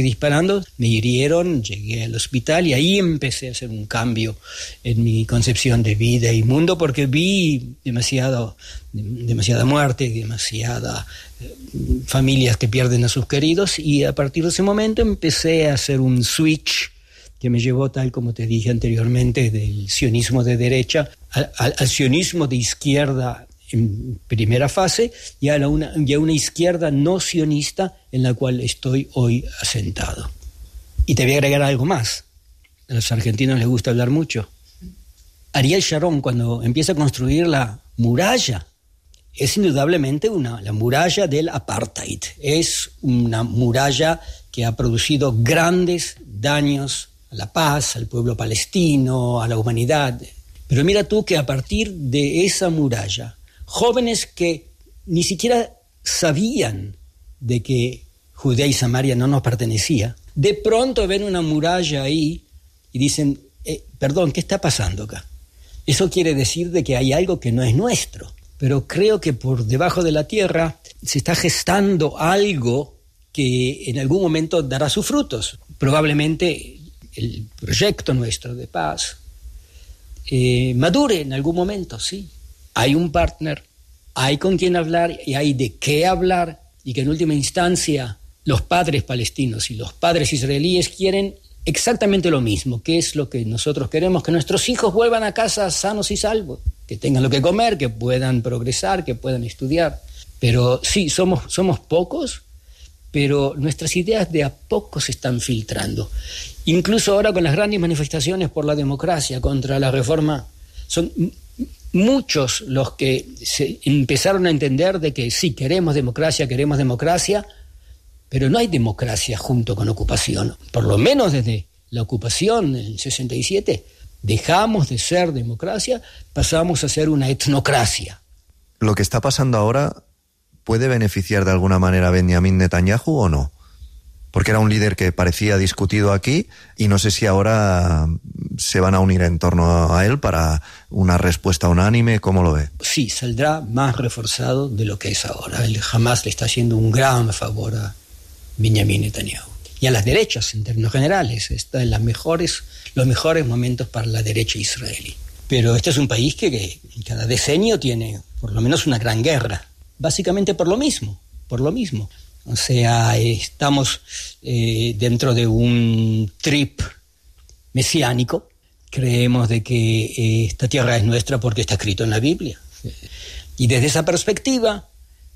Me hirieron, llegué al hospital y ahí empecé a hacer un cambio en mi concepción de vida y mundo, porque vi demasiada muerte, demasiada familias que pierden a sus queridos, y a partir de ese momento empecé a hacer un switch que me llevó, tal como te dije anteriormente, del sionismo de derecha al sionismo de izquierda en primera fase, y a una izquierda no sionista en la cual estoy hoy asentado. Y te voy a agregar algo más. A los argentinos les gusta hablar mucho. Ariel Sharon, cuando empieza a construir la muralla, es indudablemente la muralla del apartheid. Es una muralla que ha producido grandes daños a la paz, al pueblo palestino, a la humanidad. Pero mira tú que a partir de esa muralla, jóvenes que ni siquiera sabían de que Judea y Samaria no nos pertenecía, de pronto ven una muralla ahí y dicen, perdón, ¿qué está pasando acá? Eso quiere decir de que hay algo que no es nuestro. Pero creo que por debajo de la tierra se está gestando algo que en algún momento dará sus frutos. Probablemente el proyecto nuestro de paz madure en algún momento, sí. Hay un partner, hay con quien hablar y hay de qué hablar, y que en última instancia los padres palestinos y los padres israelíes quieren exactamente lo mismo, que es lo que nosotros queremos, que nuestros hijos vuelvan a casa sanos y salvos, que tengan lo que comer, que puedan progresar, que puedan estudiar. Pero sí, somos pocos, pero nuestras ideas de a poco se están filtrando. Incluso ahora con las grandes manifestaciones por la democracia, contra la reforma, son muchos los que se empezaron a entender de que sí, queremos democracia, pero no hay democracia junto con ocupación. Por lo menos desde la ocupación en el 67, dejamos de ser democracia, pasamos a ser una etnocracia. ¿Lo que está pasando ahora puede beneficiar de alguna manera a Benjamin Netanyahu o no? Porque era un líder que parecía discutido aquí, y no sé si ahora se van a unir en torno a él para una respuesta unánime. ¿Cómo lo ve? Sí, saldrá más reforzado de lo que es ahora. El Hamas le está haciendo un gran favor a Benjamin Netanyahu y a las derechas en términos generales. Está en los mejores momentos para la derecha israelí. Pero este es un país que cada decenio tiene por lo menos una gran guerra, básicamente por lo mismo. O sea, estamos dentro de un trip mesiánico. Creemos de que esta tierra es nuestra porque está escrito en la Biblia. Y desde esa perspectiva,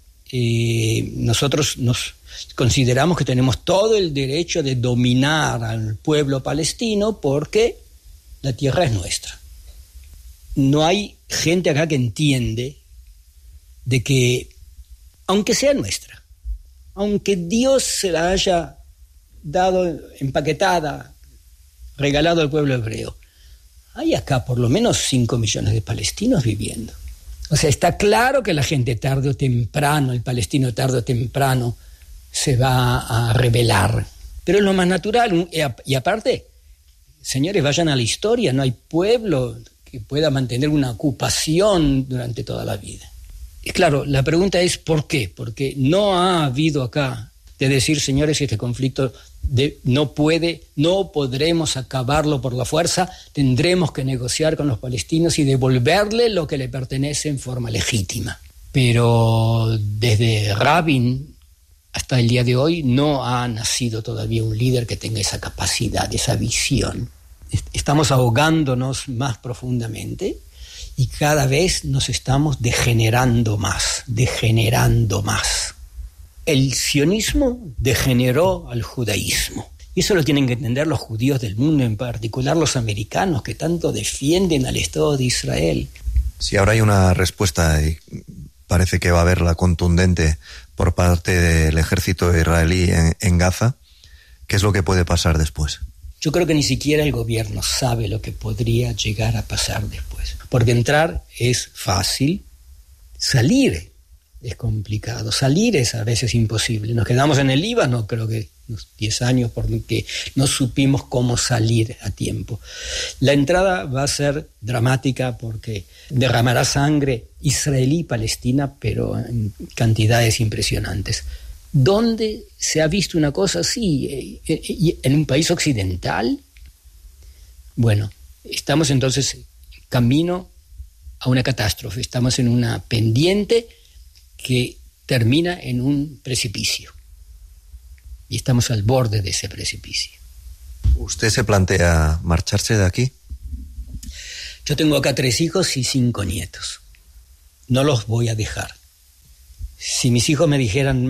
nosotros nos consideramos que tenemos todo el derecho de dominar al pueblo palestino porque la tierra es nuestra. No hay gente acá que entiende de que, aunque sea nuestra, aunque Dios se la haya dado empaquetada, regalado al pueblo hebreo, hay acá por lo menos 5 millones de palestinos viviendo. O sea, está claro que la gente tarde o temprano, el palestino tarde o temprano, se va a rebelar. Pero es lo más natural. Y aparte, señores, vayan a la historia, no hay pueblo que pueda mantener una ocupación durante toda la vida. Y claro, la pregunta es ¿por qué? Porque no ha habido acá de decir, señores, este conflicto no podremos acabarlo por la fuerza, tendremos que negociar con los palestinos y devolverle lo que le pertenece en forma legítima. Pero desde Rabin hasta el día de hoy no ha nacido todavía un líder que tenga esa capacidad, esa visión. Estamos ahogándonos más profundamente y cada vez nos estamos degenerando más. El sionismo degeneró al judaísmo. Y eso lo tienen que entender los judíos del mundo, en particular los americanos, que tanto defienden al Estado de Israel. Si ahora hay una respuesta, y parece que va a haberla contundente por parte del ejército israelí en Gaza, ¿qué es lo que puede pasar después? Yo creo que ni siquiera el gobierno sabe lo que podría llegar a pasar después. Porque entrar es fácil, salir es complicado, salir es a veces imposible. Nos quedamos en el Líbano, creo que unos 10 años, porque no supimos cómo salir a tiempo. La entrada va a ser dramática porque derramará sangre israelí y palestina, pero en cantidades impresionantes. ¿Dónde se ha visto una cosa así? ¿En un país occidental? Bueno, estamos entonces camino a una catástrofe. Estamos en una pendiente que termina en un precipicio. Y estamos al borde de ese precipicio. ¿Usted se plantea marcharse de aquí? Yo tengo acá 3 hijos y 5 nietos. No los voy a dejar. Si mis hijos me dijeran,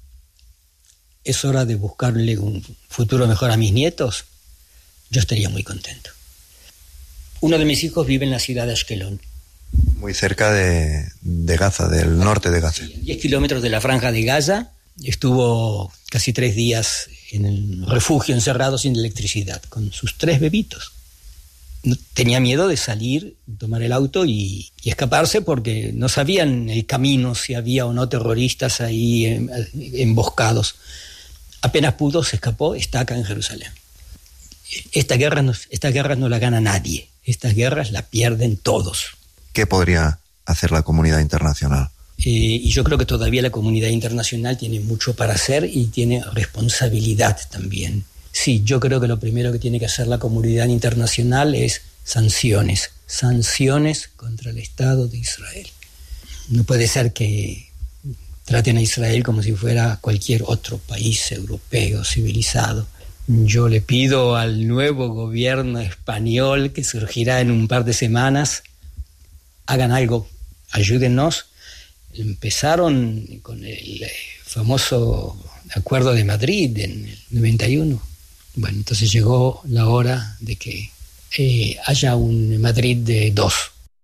es hora de buscarle un futuro mejor a mis nietos, yo estaría muy contento. Uno de mis hijos vive en la ciudad de Ashkelon. Muy cerca de Gaza, del norte de Gaza. Sí, 10 kilómetros de la franja de Gaza. Estuvo casi 3 días en el refugio encerrado sin electricidad, con sus 3 bebitos. Tenía miedo de salir, tomar el auto y escaparse porque no sabían el camino, si había o no terroristas ahí emboscados. Apenas pudo, se escapó, está acá en Jerusalén. Esta guerra no la gana nadie. Estas guerras la pierden todos. ¿Qué podría hacer la comunidad internacional? Y yo creo que todavía la comunidad internacional tiene mucho para hacer y tiene responsabilidad también. Sí, yo creo que lo primero que tiene que hacer la comunidad internacional es sanciones contra el Estado de Israel. No puede ser que traten a Israel como si fuera cualquier otro país europeo civilizado. Yo le pido al nuevo gobierno español que surgirá en un par de semanas, hagan algo, ayúdennos. Empezaron con el famoso Acuerdo de Madrid en el 91. Bueno, entonces llegó la hora de que haya un Madrid de 2.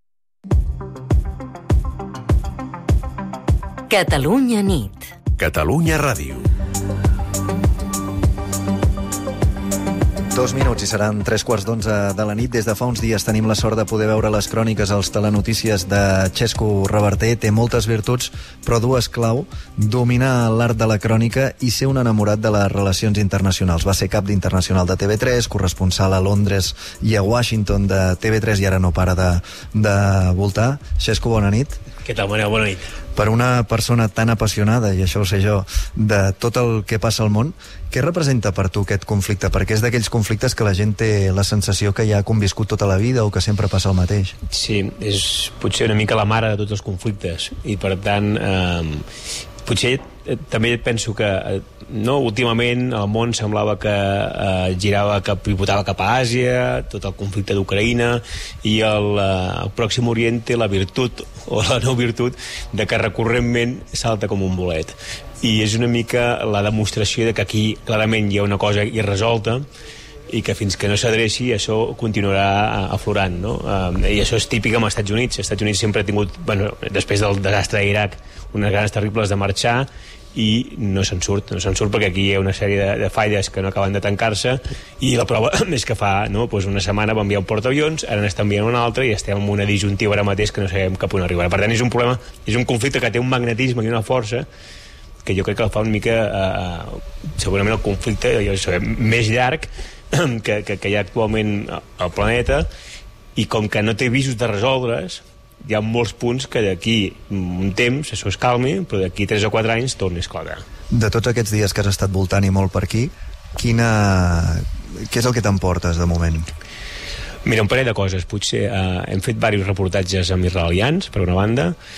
Catalunya nit. Catalunya Ràdio. 2 minuts i seran 3:15 de la nit. Des de fa uns dies tenim la sort de poder veure les cròniques als telenotícies de Xesco Reverter. Té moltes virtuts, però 2 clau: dominar l'art de la crònica i ser un enamorat de les relacions internacionals. Va ser cap d'Internacional de TV3, corresponsal a Londres i a Washington de TV3 i ara no para de voltar. Xesco, bona nit. Què tal, Manel? Bona nit. Per una persona tan apassionada, i això ho sé jo, de tot el que passa al món, què representa per tu aquest conflicte? Perquè és d'aquells conflictes que la gent té la sensació que ja ha conviscut tota la vida o que sempre passa el mateix. Sí, és potser una mica la mare de tots els conflictes i per tant potser també penso que últimament el món semblava que girava, que pivotava cap a Àsia, tot el conflicte d'Ucraïna, i el Pròxim Orient té la virtut o la no virtut de que recurrentment salta com un bolet, i és una mica la demostració de que aquí clarament hi ha una cosa irresolta i que fins que no s'adreci això continuarà aflorant, no? I això és típic amb els Estats Units. Els Estats Units sempre ha tingut, després del desastre d'Iraq, unes ganes terribles de marxar i no se'n surt perquè aquí hi ha una sèrie de falles que no acaben de tancar-se, i la prova és que fa una setmana va enviar un portaavions, ara n'estan enviant un altre i estem en una disjuntiva ara mateix que no sabem cap on arribarà. Per tant, és un problema, és un conflicte que té un magnetisme i una força que jo crec que el fa una mica segurament el conflicte més llarg que hi ha actualment al planeta, i com que no té visos de resoldre's, hi ha molts punts que d'aquí un temps això es calmi, però d'aquí 3 o 4 anys torni a esclatar. De tots aquests dies que has estat voltant i molt per aquí, què és el que t'emportes de moment? Mira, un parell de coses. Potser hem fet diversos reportatges amb israelians, per una banda,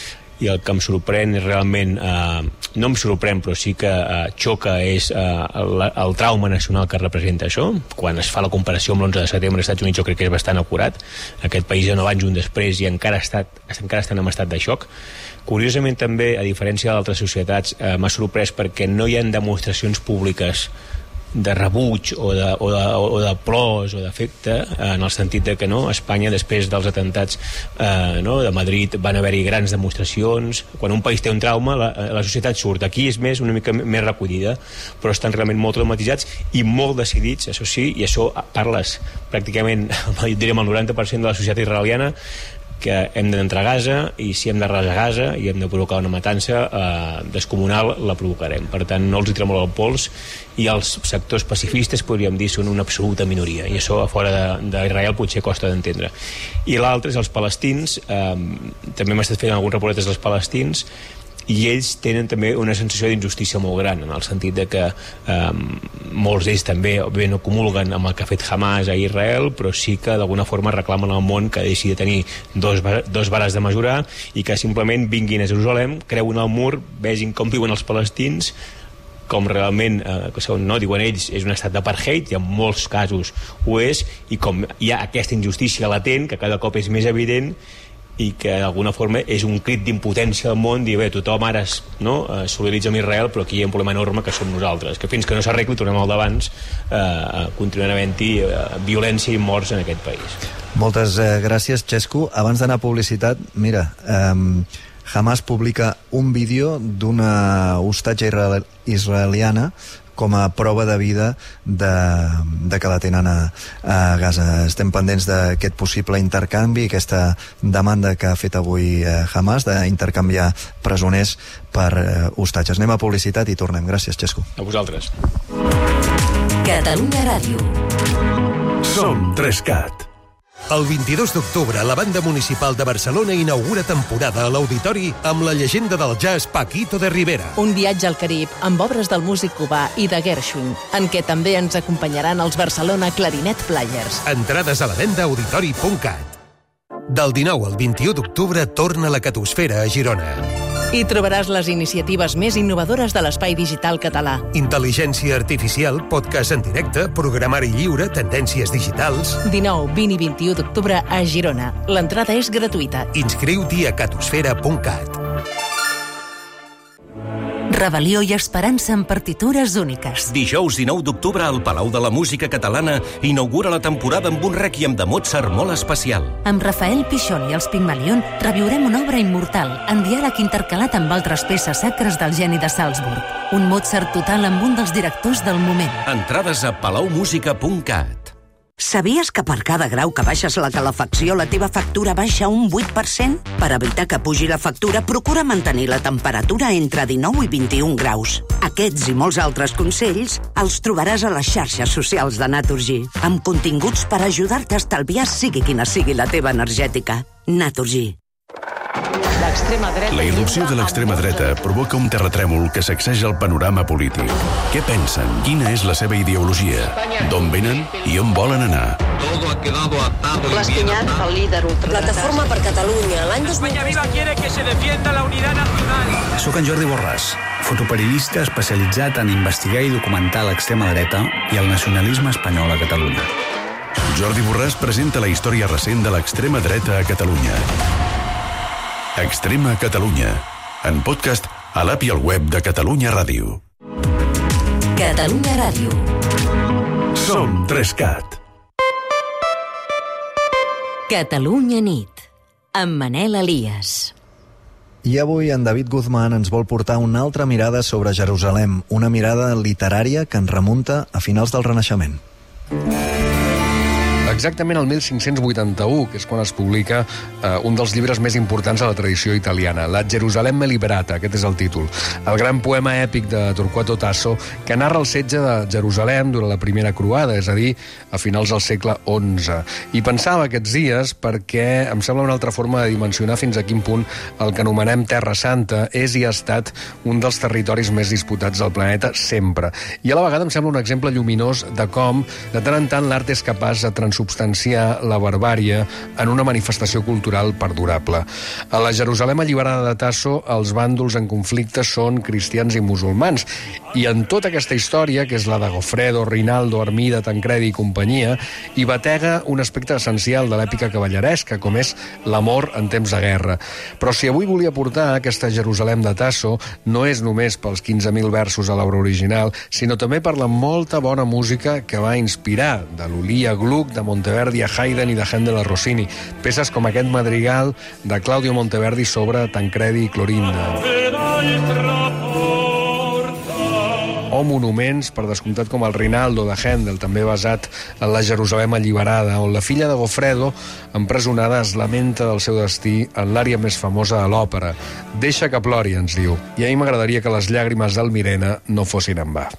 i el que em sorprèn és realment, no em sorprèn, però sí que xoca, és el trauma nacional que representa això. Quan es fa la comparació amb l'11 de setembre als Estats Units, jo crec que és bastant acurat. Aquest país ja no abans i un després i encara estan en estat de xoc. Curiosament també, a diferència d'altres societats, m'ha sorprès perquè no hi ha demostracions públiques de rebuig o de plors o d'afecte, en el sentit de que no, a Espanya, després dels atentats de Madrid, van haver-hi grans demostracions. Quan un país té un trauma, la societat surt. Aquí és una mica més recollida, però estan realment molt traumatitzats i molt decidits, això sí, i això parles pràcticament, diríem, el 90% de la societat israeliana, que hem d'entrar a Gaza, i si hem de rasar Gaza i hem de provocar una matança descomunal, la provocarem. Per tant, no els hi tremola el pols, i els sectors pacifistes, podríem dir, són una absoluta minoria, i això a fora d'Israel potser costa d'entendre. I l'altre és els palestins. També hem estat fent alguns reportatges dels palestins, i ells tenen també una sensació d'injustícia molt gran, en el sentit de que molts d'ells també no comulguen amb el que ha fet Hamas a Israel, però sí que d'alguna forma reclamen al món que deixi de tenir dos vares de mesurar i que simplement vinguin a Jerusalem, creuen el mur, vegin com viuen els palestins, com realment, no, diuen ells, és un estat d'apartheid, i en molts casos ho és, i com hi ha aquesta injustícia latent que cada cop és més evident, i que d'alguna forma és un crit d'impotència al món, dir, bé, tothom ara solidaritza amb Israel, però aquí hi ha un problema enorme que som nosaltres, que fins que no s'arregli, tornem al d'abans, continuarà havent-hi violència i morts en aquest país. Moltes gràcies, Xesco. Abans d'anar a publicitat, mira, Hamas publica un vídeo d'una hostatge israeliana com a prova de vida de que la tenen a Gaza. Estem pendents d'aquest possible intercanvi, aquesta demanda que ha fet avui Hamas d'intercanviar presoners per hostatges. Anem a publicitat i tornem. Gràcies, Xesco. A vosaltres. Catalunya Ràdio. Som 3CAT. El 22 d'octubre, la Banda Municipal de Barcelona inaugura temporada a l'Auditori amb la llegenda del jazz Paquito de Rivera. Un viatge al Carib amb obres del músic cubà i de Gershwin, en què també ens acompanyaran els Barcelona Clarinet Players. Entrades a la venda a auditori.cat. Del 19 al 21 d'octubre torna la Catosfera a Girona. Hi trobaràs les iniciatives més innovadores de l'espai digital català. Intel·ligència artificial, podcast en directe, programari lliure, tendències digitals... 19, 20 i 21 d'octubre a Girona. L'entrada és gratuïta. Inscriu-t'hi a catosfera.cat. Rebel·lió i esperança en partitures úniques. Dijous 19 d'octubre al Palau de la Música Catalana inaugura la temporada amb un rèquiem de Mozart molt especial. Amb Rafael Pichol i els Pygmalion reviurem una obra immortal en diàleg intercalat amb altres peces sacres del geni de Salzburg. Un Mozart total amb un dels directors del moment. Entrades a palaumusica.cat. Sabies que per cada grau que baixes la calefacció la teva factura baixa un 8%? Per evitar que pugi la factura, procura mantenir la temperatura entre 19 i 21 graus. Aquests i molts altres consells els trobaràs a les xarxes socials de Naturgy, amb continguts per ajudar-te a estalviar sigui quina sigui la teva energètica. Naturgy. La irrupció de l'extrema dreta provoca un terratrèmol que sacseja el panorama polític. Què pensen? Quina és la seva ideologia? D'on venen i on volen anar? L'Espinyat, el líder ultradretà. Plataforma per Catalunya, l'any 2000... España Viva quiere que se defienda la unidad nacional. Soc en Jordi Borràs, fotoperiodista especialitzat en investigar i documentar l'extrema dreta i el nacionalisme espanyol a Catalunya. Jordi Borràs presenta la història recent de l'extrema dreta a Catalunya. Extrema Catalunya, en podcast a l'app i al web de Catalunya Ràdio. Catalunya Ràdio. Som 3CAT. Catalunya nit, amb Manel Elias. I avui en David Guzmán ens vol portar una altra mirada sobre Jerusalem, una mirada literària que ens remunta a finals del Renaixement. Exactament el 1581, que és quan es publica un dels llibres més importants de la tradició italiana, La Gerusalemme Liberata, aquest és el títol. El gran poema èpic de Torquato Tasso, que narra el setge de Jerusalem durant la primera croada, és a dir, a finals del segle XI. I pensava aquests dies perquè em sembla una altra forma de dimensionar fins a quin punt el que anomenem Terra Santa és i ha estat un dels territoris més disputats del planeta sempre. I a la vegada em sembla un exemple lluminós de com, de tant en tant, l'art és capaç de transformar substanciar la barbàrie en una manifestació cultural perdurable. A la Jerusalem alliberada de Tasso, els bàndols en conflicte són cristians i musulmans. I en tota aquesta història, que és la de Gofredo, Rinaldo, Armida, Tancredi i companyia, hi batega un aspecte essencial de l'èpica cavalleresca, com és l'amor en temps de guerra. Però si avui volia portar aquesta Jerusalem de Tasso, no és només pels 15.000 versos a l'obra original, sinó també per la molta bona música que va inspirar, de Lully a Gluck, de Monteverdi a Haydn i de Händel a Rossini. Peces com aquest madrigal de Claudio Monteverdi sobre Tancredi i Clorinda. O monuments, per descomptat, com el Rinaldo de Händel, també basat en la Jerusalem alliberada, on la filla de Gofredo, empresonada, es lamenta del seu destí en l'ària més famosa de l'òpera. Deixa que plori, ens diu. I a mi m'agradaria que les llàgrimes d'Almirena no fossin en va.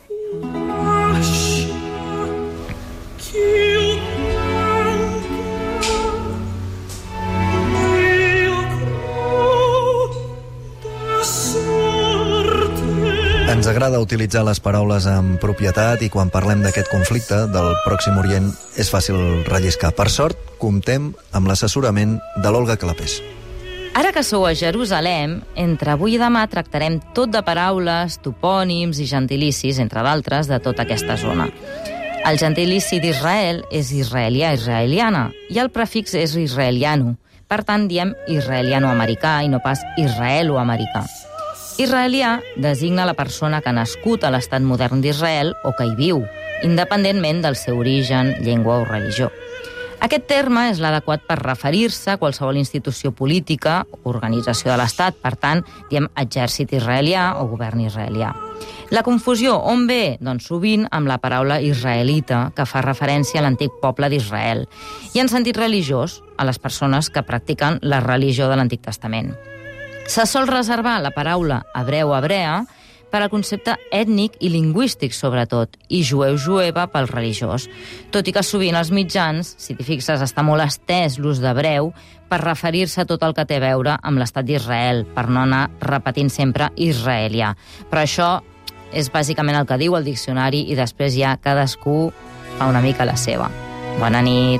Ens agrada utilitzar les paraules amb propietat i quan parlem d'aquest conflicte del Pròxim Orient és fàcil relliscar. Per sort, comptem amb l'assessorament de l'Olga Clapés. Ara que sou a Jerusalem, entre avui i demà tractarem tot de paraules, topònims i gentilicis, entre d'altres, de tota aquesta zona. El gentilici d'Israel és israelià, israeliana, i el prefix és israeliano. Per tant, diem israeliano-americà i no pas israelo-americà. Israelià designa la persona que ha nascut a l'estat modern d'Israel o que hi viu, independentment del seu origen, llengua o religió. Aquest terme és l'adequat per referir-se a qualsevol institució política o organització de l'estat, per tant, diem exèrcit israelià o govern israelià. La confusió on ve? Doncs sovint amb la paraula israelita, que fa referència a l'antic poble d'Israel, i en sentit religiós, a les persones que practiquen la religió de l'Antic Testament. Se sol reservar la paraula hebreu-hebrea per al concepte ètnic i lingüístic, sobretot, i jueu-jueva pel religiós, tot i que sovint als mitjans, si t'hi fixes, està molt estès l'ús d'hebreu per referir-se a tot el que té a veure amb l'estat d'Israel, per no anar repetint sempre israelià. Però això és bàsicament el que diu el diccionari i després ja cadascú fa una mica la seva. Bona nit.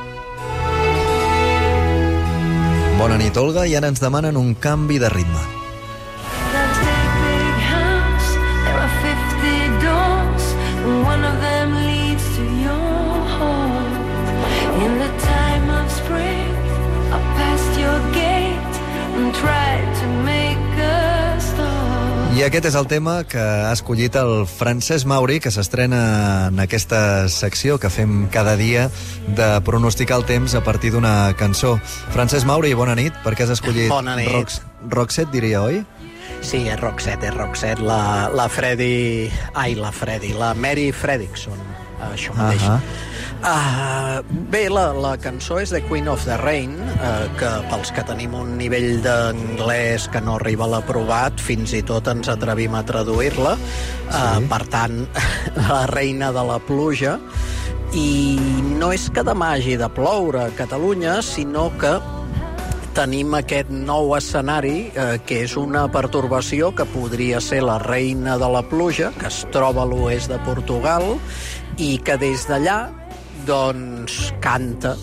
Bona nit, Olga, i ara ens demanen un canvi de ritme. I aquest és el tema que ha escollit el Francesc Mauri, que s'estrena en aquesta secció que fem cada dia de pronosticar el temps a partir d'una cançó. Francesc Mauri, bona nit. Per què has escollit Roxette, diria, oi? Sí, és Roxette. La Mary Fredrickson, això mateix. Bé, la cançó és The Queen of the Rain, que pels que tenim un nivell d'anglès que no arriba a l'aprovat, fins i tot ens atrevim a traduir-la. Per tant, la reina de la pluja. I no és que demà hagi de ploure a Catalunya, sinó que tenim aquest nou escenari, que és una pertorbació que podria ser la reina de la pluja, que es troba a l'oest de Portugal, i que des d'allà doncs canta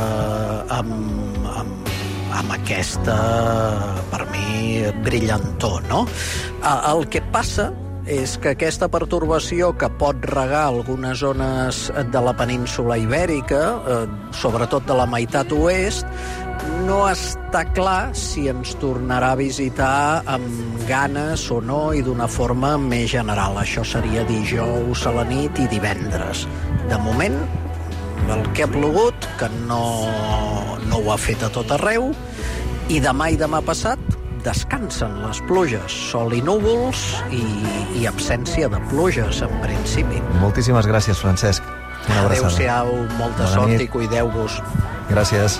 amb aquesta, per mi, brillantor, no? El que passa és que aquesta pertorbació que pot regar algunes zones de la península ibèrica, sobretot de la meitat oest, no està clar si ens tornarà a visitar amb ganes o no i d'una forma més general. Això seria dijous a la nit i divendres. De moment, el que ha plogut, que no ho ha fet a tot arreu, i demà passat descansen les pluges, sol i núvols i absència de pluges, en principi. Moltíssimes gràcies, Francesc. Una abraçada. Adéu-siau, molta sort i cuideu-vos. Gràcies.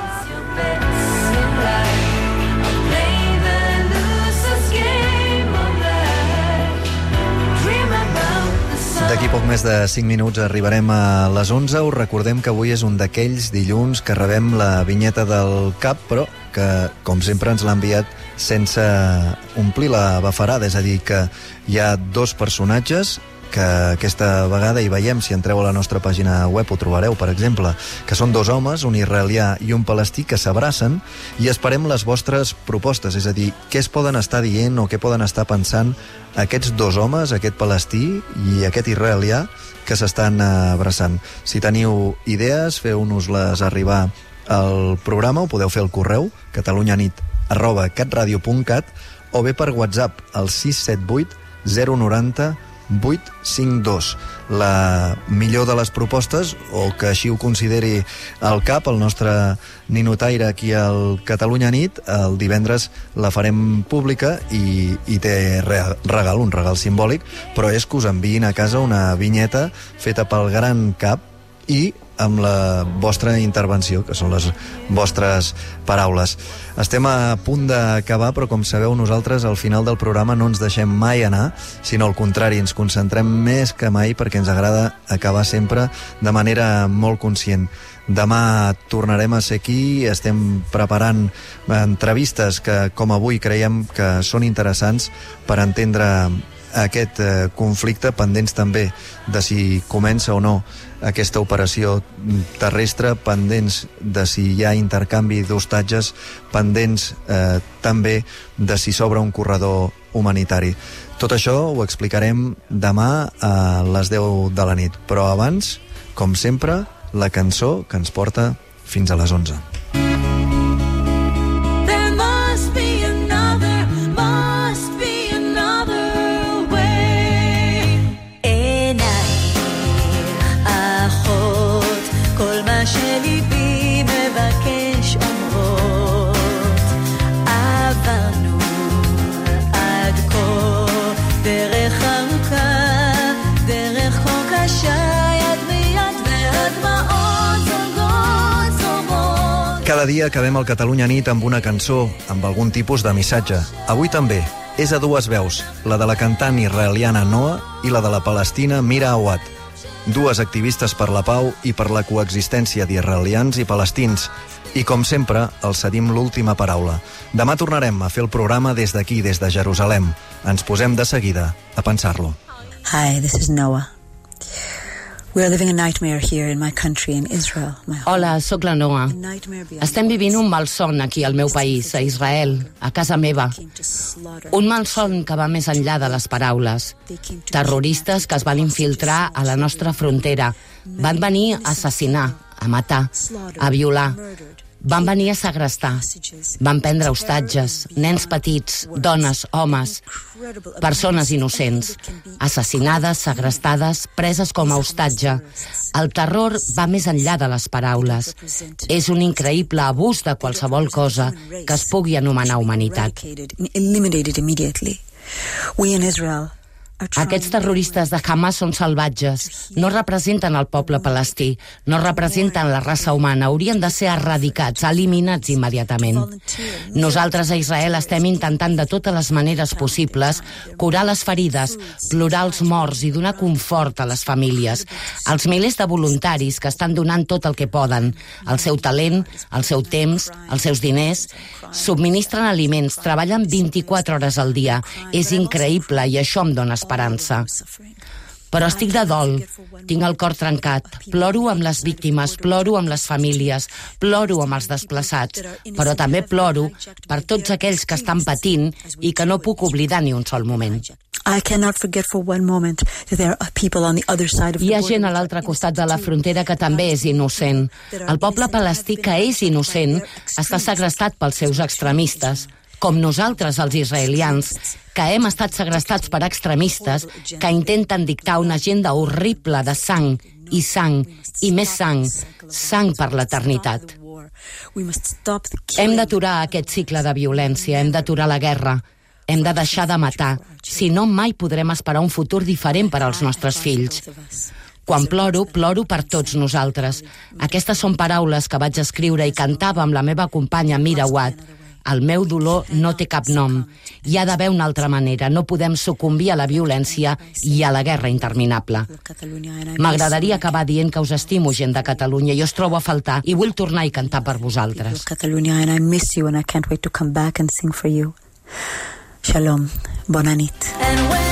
D'aquí poc més de 5 minuts arribarem a les 11. Us recordem que avui és un d'aquells dilluns que rebem la vinyeta del CAP, però que, com sempre, ens l'ha enviat sense omplir la bafarada. És a dir, que hi ha dos personatges que aquesta vegada hi veiem, si entreu a la nostra pàgina web ho trobareu, per exemple, que són 2 homes, un israelià i un palestí, que s'abracen, i esperem les vostres propostes, és a dir, què es poden estar dient o què poden estar pensant aquests 2 homes, aquest palestí i aquest israelià, que s'estan abraçant. Si teniu idees, feu-nos-les arribar al programa, ho podeu fer al correu catalunyanit@catradio.cat o bé per WhatsApp al 678 090 852. La millor de les propostes, o que així ho consideri el CAP, el nostre ninotaire aquí al Catalunya Nit, el divendres la farem pública i té regal, un regal simbòlic, però és que us enviïn a casa una vinyeta feta pel gran CAP i amb la vostra intervenció, que són les vostres paraules. Estem a punt d'acabar, però com sabeu, nosaltres al final del programa no ens deixem mai anar, sinó al contrari, ens concentrem més que mai perquè ens agrada acabar sempre de manera molt conscient. Demà tornarem a ser aquí, estem preparant entrevistes que, com avui, creiem que són interessants per entendre aquest conflicte, pendents també de si comença o no aquesta operació terrestre, pendents de si hi ha intercanvi d'hostatges, pendents també de si s'obre un corredor humanitari. Tot això ho explicarem demà a les 10 de la nit, però abans, com sempre, la cançó que ens porta fins a les 11. שליבי מבקש אומרות עברנו עד כה דרך ארוכה דרך כה קשה יד ביד והדמעות זולגות זורמות. Cada dia acabem el Catalunya Nit amb una cançó, amb algun tipus de missatge. Avui també és a 2 veus, la de la cantant israeliana Noa i la de la palestina Mira Awad. 2 activistes per la pau i per la coexistència d'israelians i palestins. I, com sempre, els cedim l'última paraula. Demà tornarem a fer el programa des d'aquí, des de Jerusalem. Ens posem de seguida a pensar-lo. Hi, this is Noah. We are living a nightmare here in my country, in Israel. Hola, sóc la Noa. Estem vivint un malson aquí al meu país, a Israel, a casa meva. Un malson que va més enllà de les paraules. Terroristes que es van infiltrar a la nostra frontera. Van venir a assassinar, a matar, a violar. Van venir a segrestar. Van prendre hostatges, nens petits, dones, homes, persones innocents, assassinades, segrestades, preses com a hostatge. El terror va més enllà de les paraules. És un increïble abús de qualsevol cosa que es pugui anomenar humanitat. Aquests terroristes de Hamas són salvatges, no representen el poble palestí, no representen la raça humana, haurien de ser eradicats, eliminats immediatament. Nosaltres a Israel estem intentant de totes les maneres possibles curar les ferides, plorar els morts i donar confort a les famílies, als milers de voluntaris que estan donant tot el que poden, el seu talent, el seu temps, els seus diners, subministren aliments, treballen 24 hores al dia. És increïble i això em dona esperança. Però estic de dol, tinc el cor trencat, ploro amb les víctimes, ploro amb les famílies, ploro amb els desplaçats, però també ploro per tots aquells que estan patint i que no puc oblidar ni un sol moment. Hi ha gent a l'altre costat de la frontera que també és innocent. El poble palestí que és innocent està segrestat pels seus extremistes, com nosaltres, els israelians, que hem estat segrestats per extremistes que intenten dictar una agenda horrible de sang i sang i més sang, sang per l'eternitat. Hem d'aturar aquest cicle de violència, hem d'aturar la guerra, hem de deixar de matar, si no mai podrem esperar un futur diferent per als nostres fills. Quan ploro, ploro per tots nosaltres. Aquestes són paraules que vaig escriure i cantava amb la meva companya Mira Awad. El meu dolor no té cap nom. Hi ha d'haver una altra manera. No podem sucumbir a la violència i a la guerra interminable. M'agradaria acabar dient que us estimo, gent de Catalunya, i us trobo a faltar i vull tornar i cantar per vosaltres. Catalunya, and I miss you and I can't wait to come back and sing for you. Shalom. Bona nit.